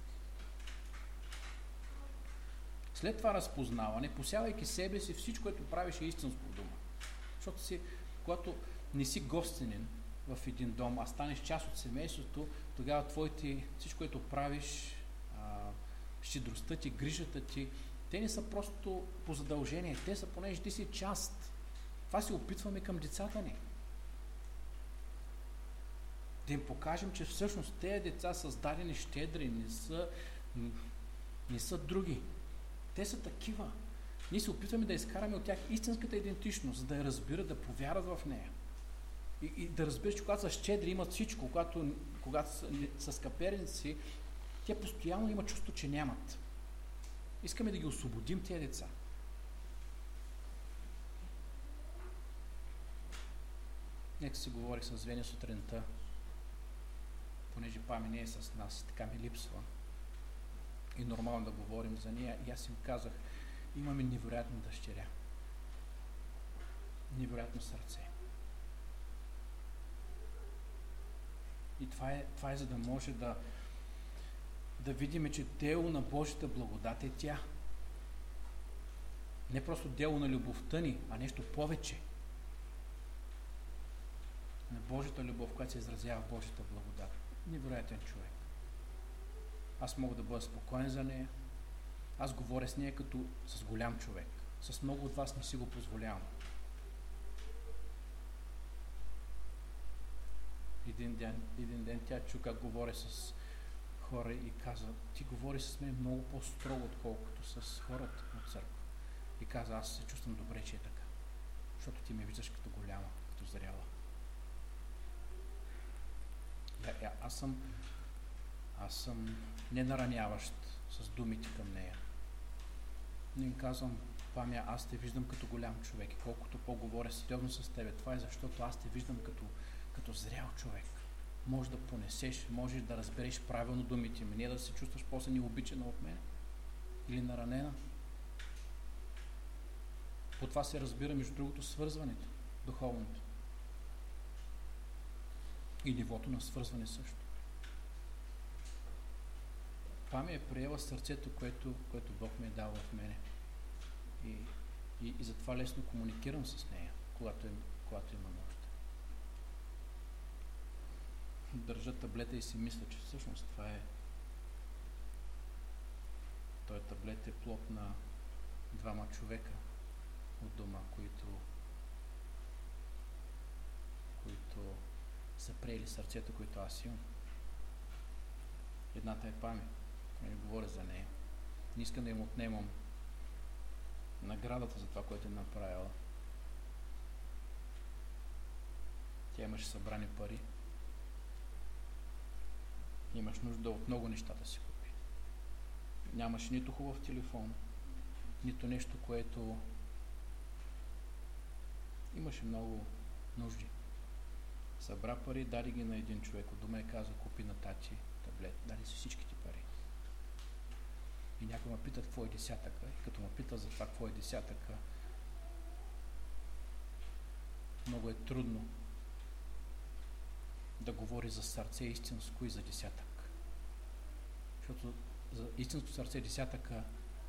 След това разпознаване, посявайки себе си, всичко, което правиш, е истинско в дома. Защото си, когато не си гостенин в един дом, а станеш част от семейството, тогава твоите, всичко, което правиш, а, щедростта ти, грижата ти, те не са просто по задължение, те са, понеже ти си част. Това се опитваме към децата ни. Да им покажем, че всъщност тези деца създадени щедри, не са, не са други. Те са такива. Ние се опитваме да изкараме от тях истинската идентичност, за да я разбират, да повярват в нея. И, и да разбираш, че когато са щедри, имат всичко, когато, когато са, са скъперници, те постоянно имат чувство, че нямат. Искаме да ги освободим тези деца. Нека си говорих с Веня сутринта, понеже Пами не е с нас, така ми липсва. И нормално да говорим за нея. И аз им казах, имаме невероятна дъщеря. Невероятно сърце. И това е, това е за да може да, да видим, че дело на Божията благодат е тя. Не просто дело на любовта ни, а нещо повече. На Божията любов, която се изразява в Божията благодат. Невероятен човек. Аз мога да бъда спокоен за нея. Аз говоря с нея като с голям човек. С много от вас не си го позволявам. Един ден, един ден тя чу как говоря с хора и каза, ти говори с мен много по-строго, отколкото с хората от църква. И каза, аз се чувствам добре, че е така. Защото ти ме виждаш като голяма, като зряла. Я, я, аз съм аз съм ненараняващ с думите към нея. Но им казвам, Памя, аз те виждам като голям човек и колкото по-говоря сериозно с тебе, това е защото аз те виждам като, като зрял човек. Може да понесеш, можеш да разбереш правилно думите ми, не да се чувстваш после необичана от мен или наранена. По това се разбира, между другото, свързването, духовното. И нивото на свързване също. Това ми е приела сърцето, което, което Бог ми е дал в мене. И, и, и затова лесно комуникирам с нея, когато, им, когато има нужда. Държа таблета и си мисля, че всъщност това е той таблет е плод на двама човека от дома, които които са приели сърцето, което аз имам. Едната е Пами. Не говоря за нея. Не искам да им отнемам наградата за това, което е направила. Тя имаше събрани пари. Имаш нужда от много неща да си купи. Нямаш нито хубав телефон, нито нещо, което имаше много нужди. Събра пари, даде ги на един човек от дома и каза, купи на тати таблет. Даде си всичките пари. И някой ме пита какво е десятъка. И като ме пита за това какво е десятъка, много е трудно да говори за сърце истинско и за десятък. Защото за истинско сърце десятъка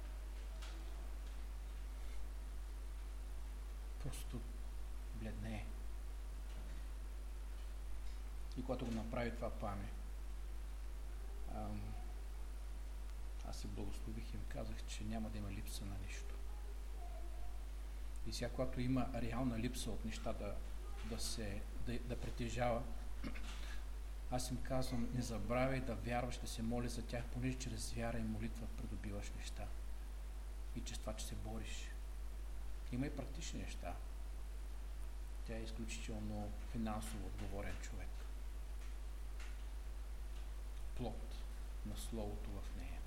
просто бледне. И когато го направи това Пами, ам, аз се благослових и им казах, че няма да има липса на нищо. И сега, когато има реална липса от неща да, да се да, да притежава, аз им казвам, не забравяй да вярваш, да се моли за тях, понеже чрез вяра и молитва придобиваш неща. И чрез това, че се бориш. Има и практични неща. Тя е изключително финансово отговорен човек. Плод на Словото в нея.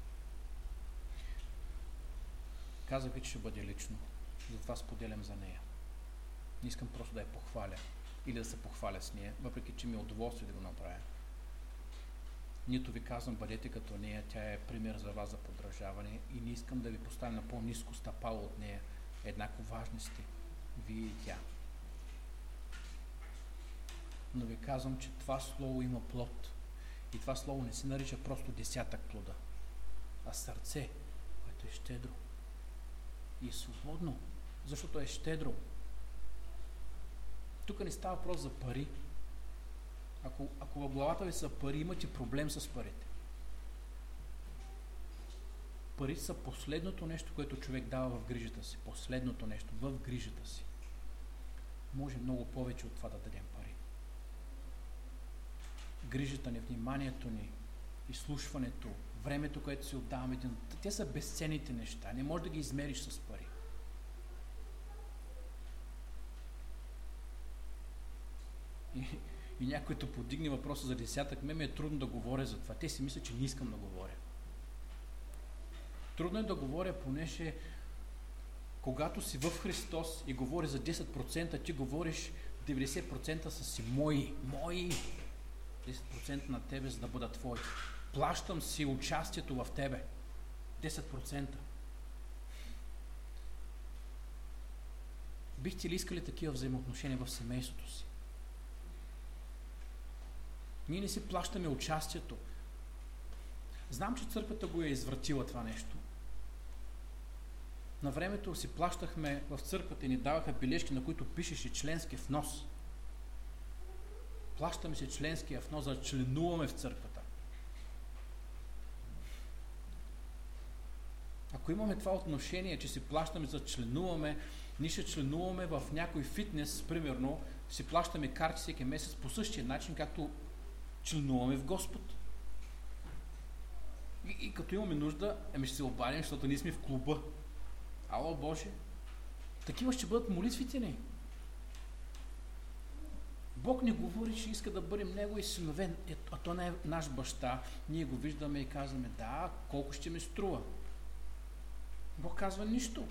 Казах ви, че ще бъде лично. Затова споделям за нея. Не искам просто да я похваля или да се похваля с нея, въпреки че ми е удоволствие да го направя. Нито ви казвам, бъдете като нея, тя е пример за вас за подражаване и не искам да ви поставя на по-ниско стъпало от нея. Еднакво важни сте, вие и тя. Но ви казвам, че това слово има плод. И това слово не се нарича просто десятък плода, а сърце, което е щедро. И е свободно, защото е щедро. Тук не става въпрос за пари. Ако, ако в главата ви са пари, имате проблем с парите. Парите са последното нещо, което човек дава в грижата си. Последното нещо в грижата си. Може много повече от това да дадем пари. грижата ни, вниманието ни, изслушването, времето, което си отдаваме един. Те са безценните неща. Не можеш да ги измериш с пари. И, и някой да подигне въпроса за десятък, ме ми е трудно да говоря за това. Те си мислят, че не искам да говоря. Трудно е да говоря, понеже когато си в Христос и говори за десет процента, ти говориш деветдесет процента са си мои. Мои. десет процента на тебе, за да бъдат твои. Плащам си участието в тебе. десет процента. Бихте ли искали такива взаимоотношения в семейството си? Ние не си плащаме участието. Знам, че църквата го е извратила това нещо. На времето си плащахме в църквата и ни даваха бележки, на които пишеше членски внос. Плащаме си членския внос, за да членуваме в църквата. Ако имаме това отношение, че си плащаме за да членуваме, ние ще членуваме в някой фитнес, примерно, си плащаме карти всеки месец по същия начин, както членуваме в Господ. И, и като имаме нужда, ами ще се обадим, защото ние сме в клуба. Ало, Боже! Такива ще бъдат молитвите ни. Бог ни говори, че иска да бъдем Негови синове, а то не е наш баща. Ние го виждаме и казваме, да, колко ще ми струва. Бог казва нищо.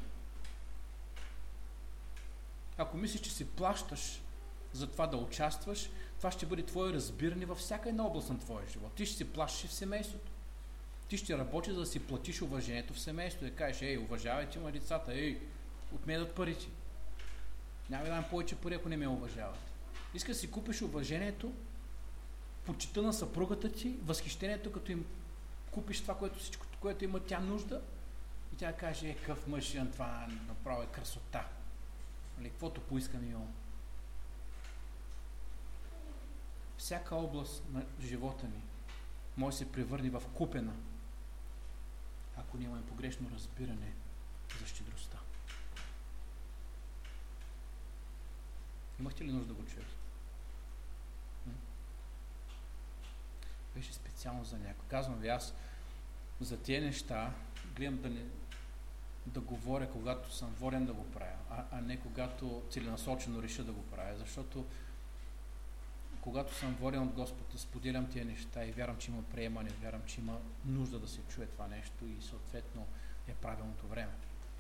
Ако мислиш, че си плащаш за това да участваш, това ще бъде твое разбиране във всяка една област на твоя живот. Ти ще си плащаш в семейството. Ти ще работиш, за да си платиш уважението в семейството. Да кажеш, ей, уважавайте ме децата, ей, отменят парите. Няма да дам повече пари, ако не ме уважават. Иска да си купиш уважението, почита на съпругата ти, възхищението, като им купиш това, което, всичко, което има тя нужда, и тя каже, е, къв мъж, това направо е красота. Нали, каквото поискам имам. Всяка област на живота ни може да се превърне в купена, ако нямаме погрешно разбиране за щедростта. Имахте ли нужда да го чуете? Беше специално за някой. Казвам ви, аз за тези неща гледам да, не, да говоря, когато съм волен да го правя, а, а не когато целенасочено реша да го правя, защото когато съм волен от Господ да споделям тези неща и вярвам, че има приемане, вярвам, че има нужда да се чуе това нещо и съответно е правилното време.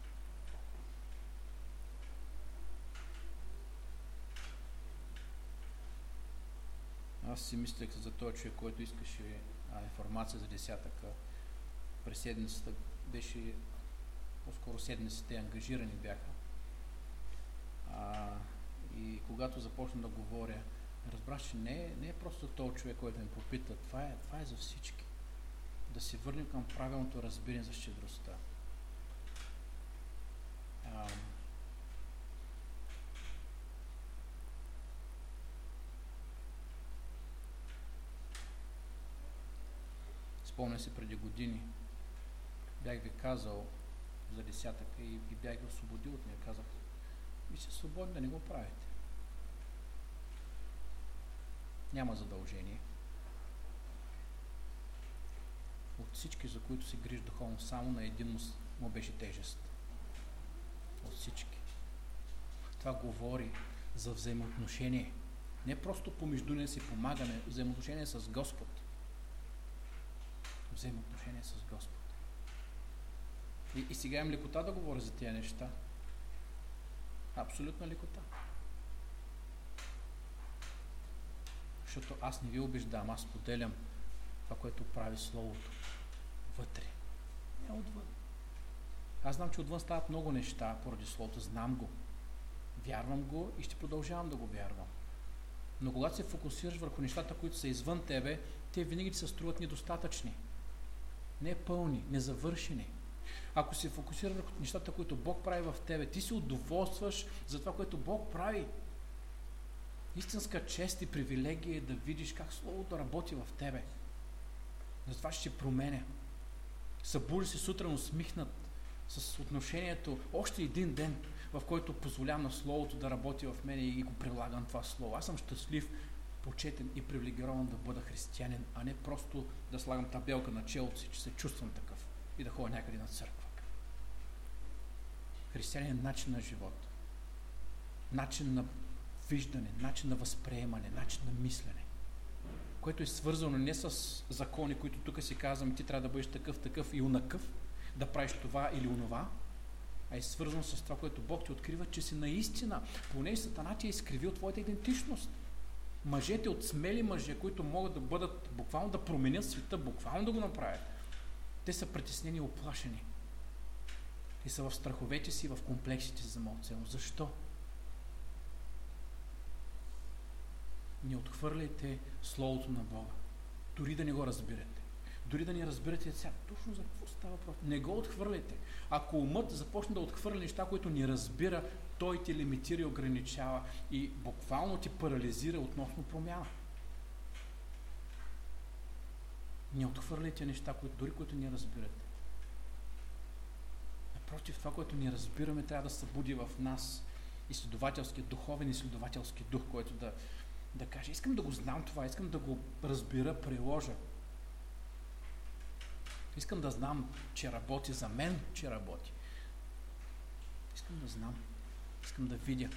Аз си мислех за този човек, който искаше а, информация за десятъка. През седмицата беше, по-скоро седмиците ангажирани бяха. А, и когато започна да говоря, разбрах, че не е, не е просто този човек, който ме попита. Това е, това е за всички. Да се върнем към правилното разбиране за щедростта. А, спомня се преди години, бях ви казал за десятъка и, и бях ви освободил от нея. Казах, ви сте свободни да не го правите. Няма задължение. От всички, за които се грижи духовно, само на един му, му беше тежест. От всички. Това говори за взаимоотношение. Не просто помежду не си помагаме, взаимоотношение с Господ. Взаимоотношение с Господ. И, и сега имам лекота да говоря за тези неща. Абсолютна лекота. Защото аз не ви убеждам, аз поделям това, което прави Словото вътре, не отвън. Аз знам, че отвън стават много неща поради Словото, знам го, вярвам го и ще продължавам да го вярвам. Но когато се фокусираш върху нещата, които са извън тебе, те винаги ти се струват недостатъчни, не пълни, незавършени. Ако се фокусираш върху нещата, които Бог прави в тебе, ти се удоволстваш за това, което Бог прави. Истинска чест и привилегия е да видиш как Словото работи в тебе. Затова ще променя. Събуди се сутрин усмихнат с отношението още един ден, в който позволявам на Словото да работи в мене и го прилагам това Слово. Аз съм щастлив почетен и привилегирован да бъда християнин, а не просто да слагам табелка на челото си, че се чувствам такъв и да ходя някъде на църква. Християнин е начин на живот, начин на виждане, начин на възприемане, начин на мислене, което е свързано не с закони, които тук си казвам, ти трябва да бъдеш такъв, такъв и унакъв, да правиш това или онова, а е свързано с това, което Бог ти открива, че си наистина, понеже Сатана ти е изкривил твоята идентичност. Мъжете от смели мъже, които могат да бъдат, буквално да променят света, буквално да го направят, те са притеснени и оплашени. Те са в страховете си, в комплексите си за малцелност. Защо? Не отхвърляйте Словото на Бога. Дори да не го разбирате. Дори да не разбирате сега точно за какво става въпрос. Не го отхвърляйте. Ако умът започне да отхвърля неща, които не разбира, той те лимитира и ограничава и буквално ти парализира относно промяна. Не отхвърляйте неща, които, дори които не разбирате. Напротив, това, което не разбираме, трябва да събуди в нас изследователски, духовен изследователски дух, който да, да каже, искам да го знам това, искам да го разбира, приложа. Искам да знам, че работи за мен, че работи. Искам да знам. Искам да видя.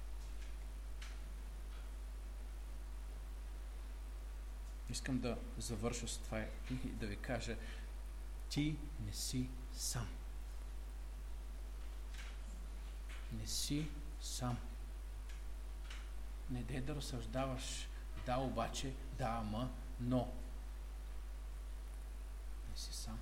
Искам да завърша с това и да ви кажа, ти не си сам. Не си сам. Не дей да разсъждаваш, да обаче, да ама, но. Не си сам.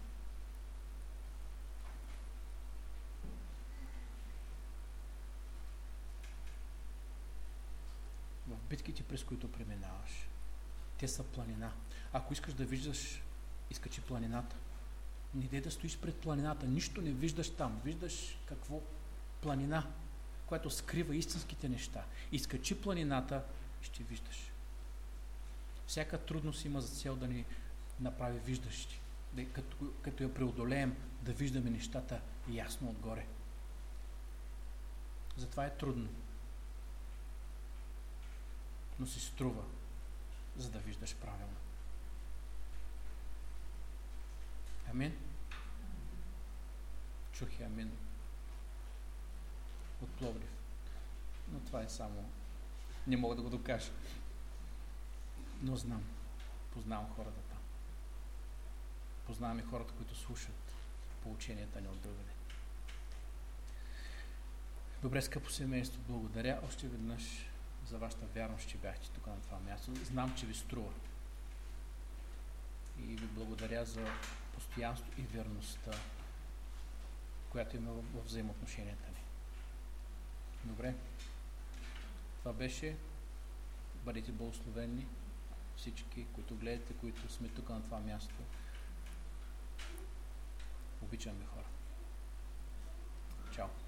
В битките, през които преминаваш, те са планина. Ако искаш да виждаш, изкачи планината. Не дей да стоиш пред планината, нищо не виждаш там. Виждаш какво? Планина, която скрива истинските неща. Изкачи планината, ще виждаш. Всяка трудност има за цел да ни направи виждащи. Да, като, като я преодолеем, да виждаме нещата ясно отгоре. Затова е трудно. Но си струва, за да виждаш правилно. Амин. Чух и амин от Пловдив. Но това е само... Не мога да го докажа. Но знам. Познавам хората там. Познавам и хората, които слушат поученията ни от другаде. Добре, скъпо семейство, благодаря още веднъж за вашата вярност, че бяхте тук на това място. Знам, че ви струва. И ви благодаря за постоянство и верността, която има в взаимоотношенията ни. Добре. Това беше. Бъдете благословени всички, които гледате, които сме тук на това място. Обичам ви, хора. Чао.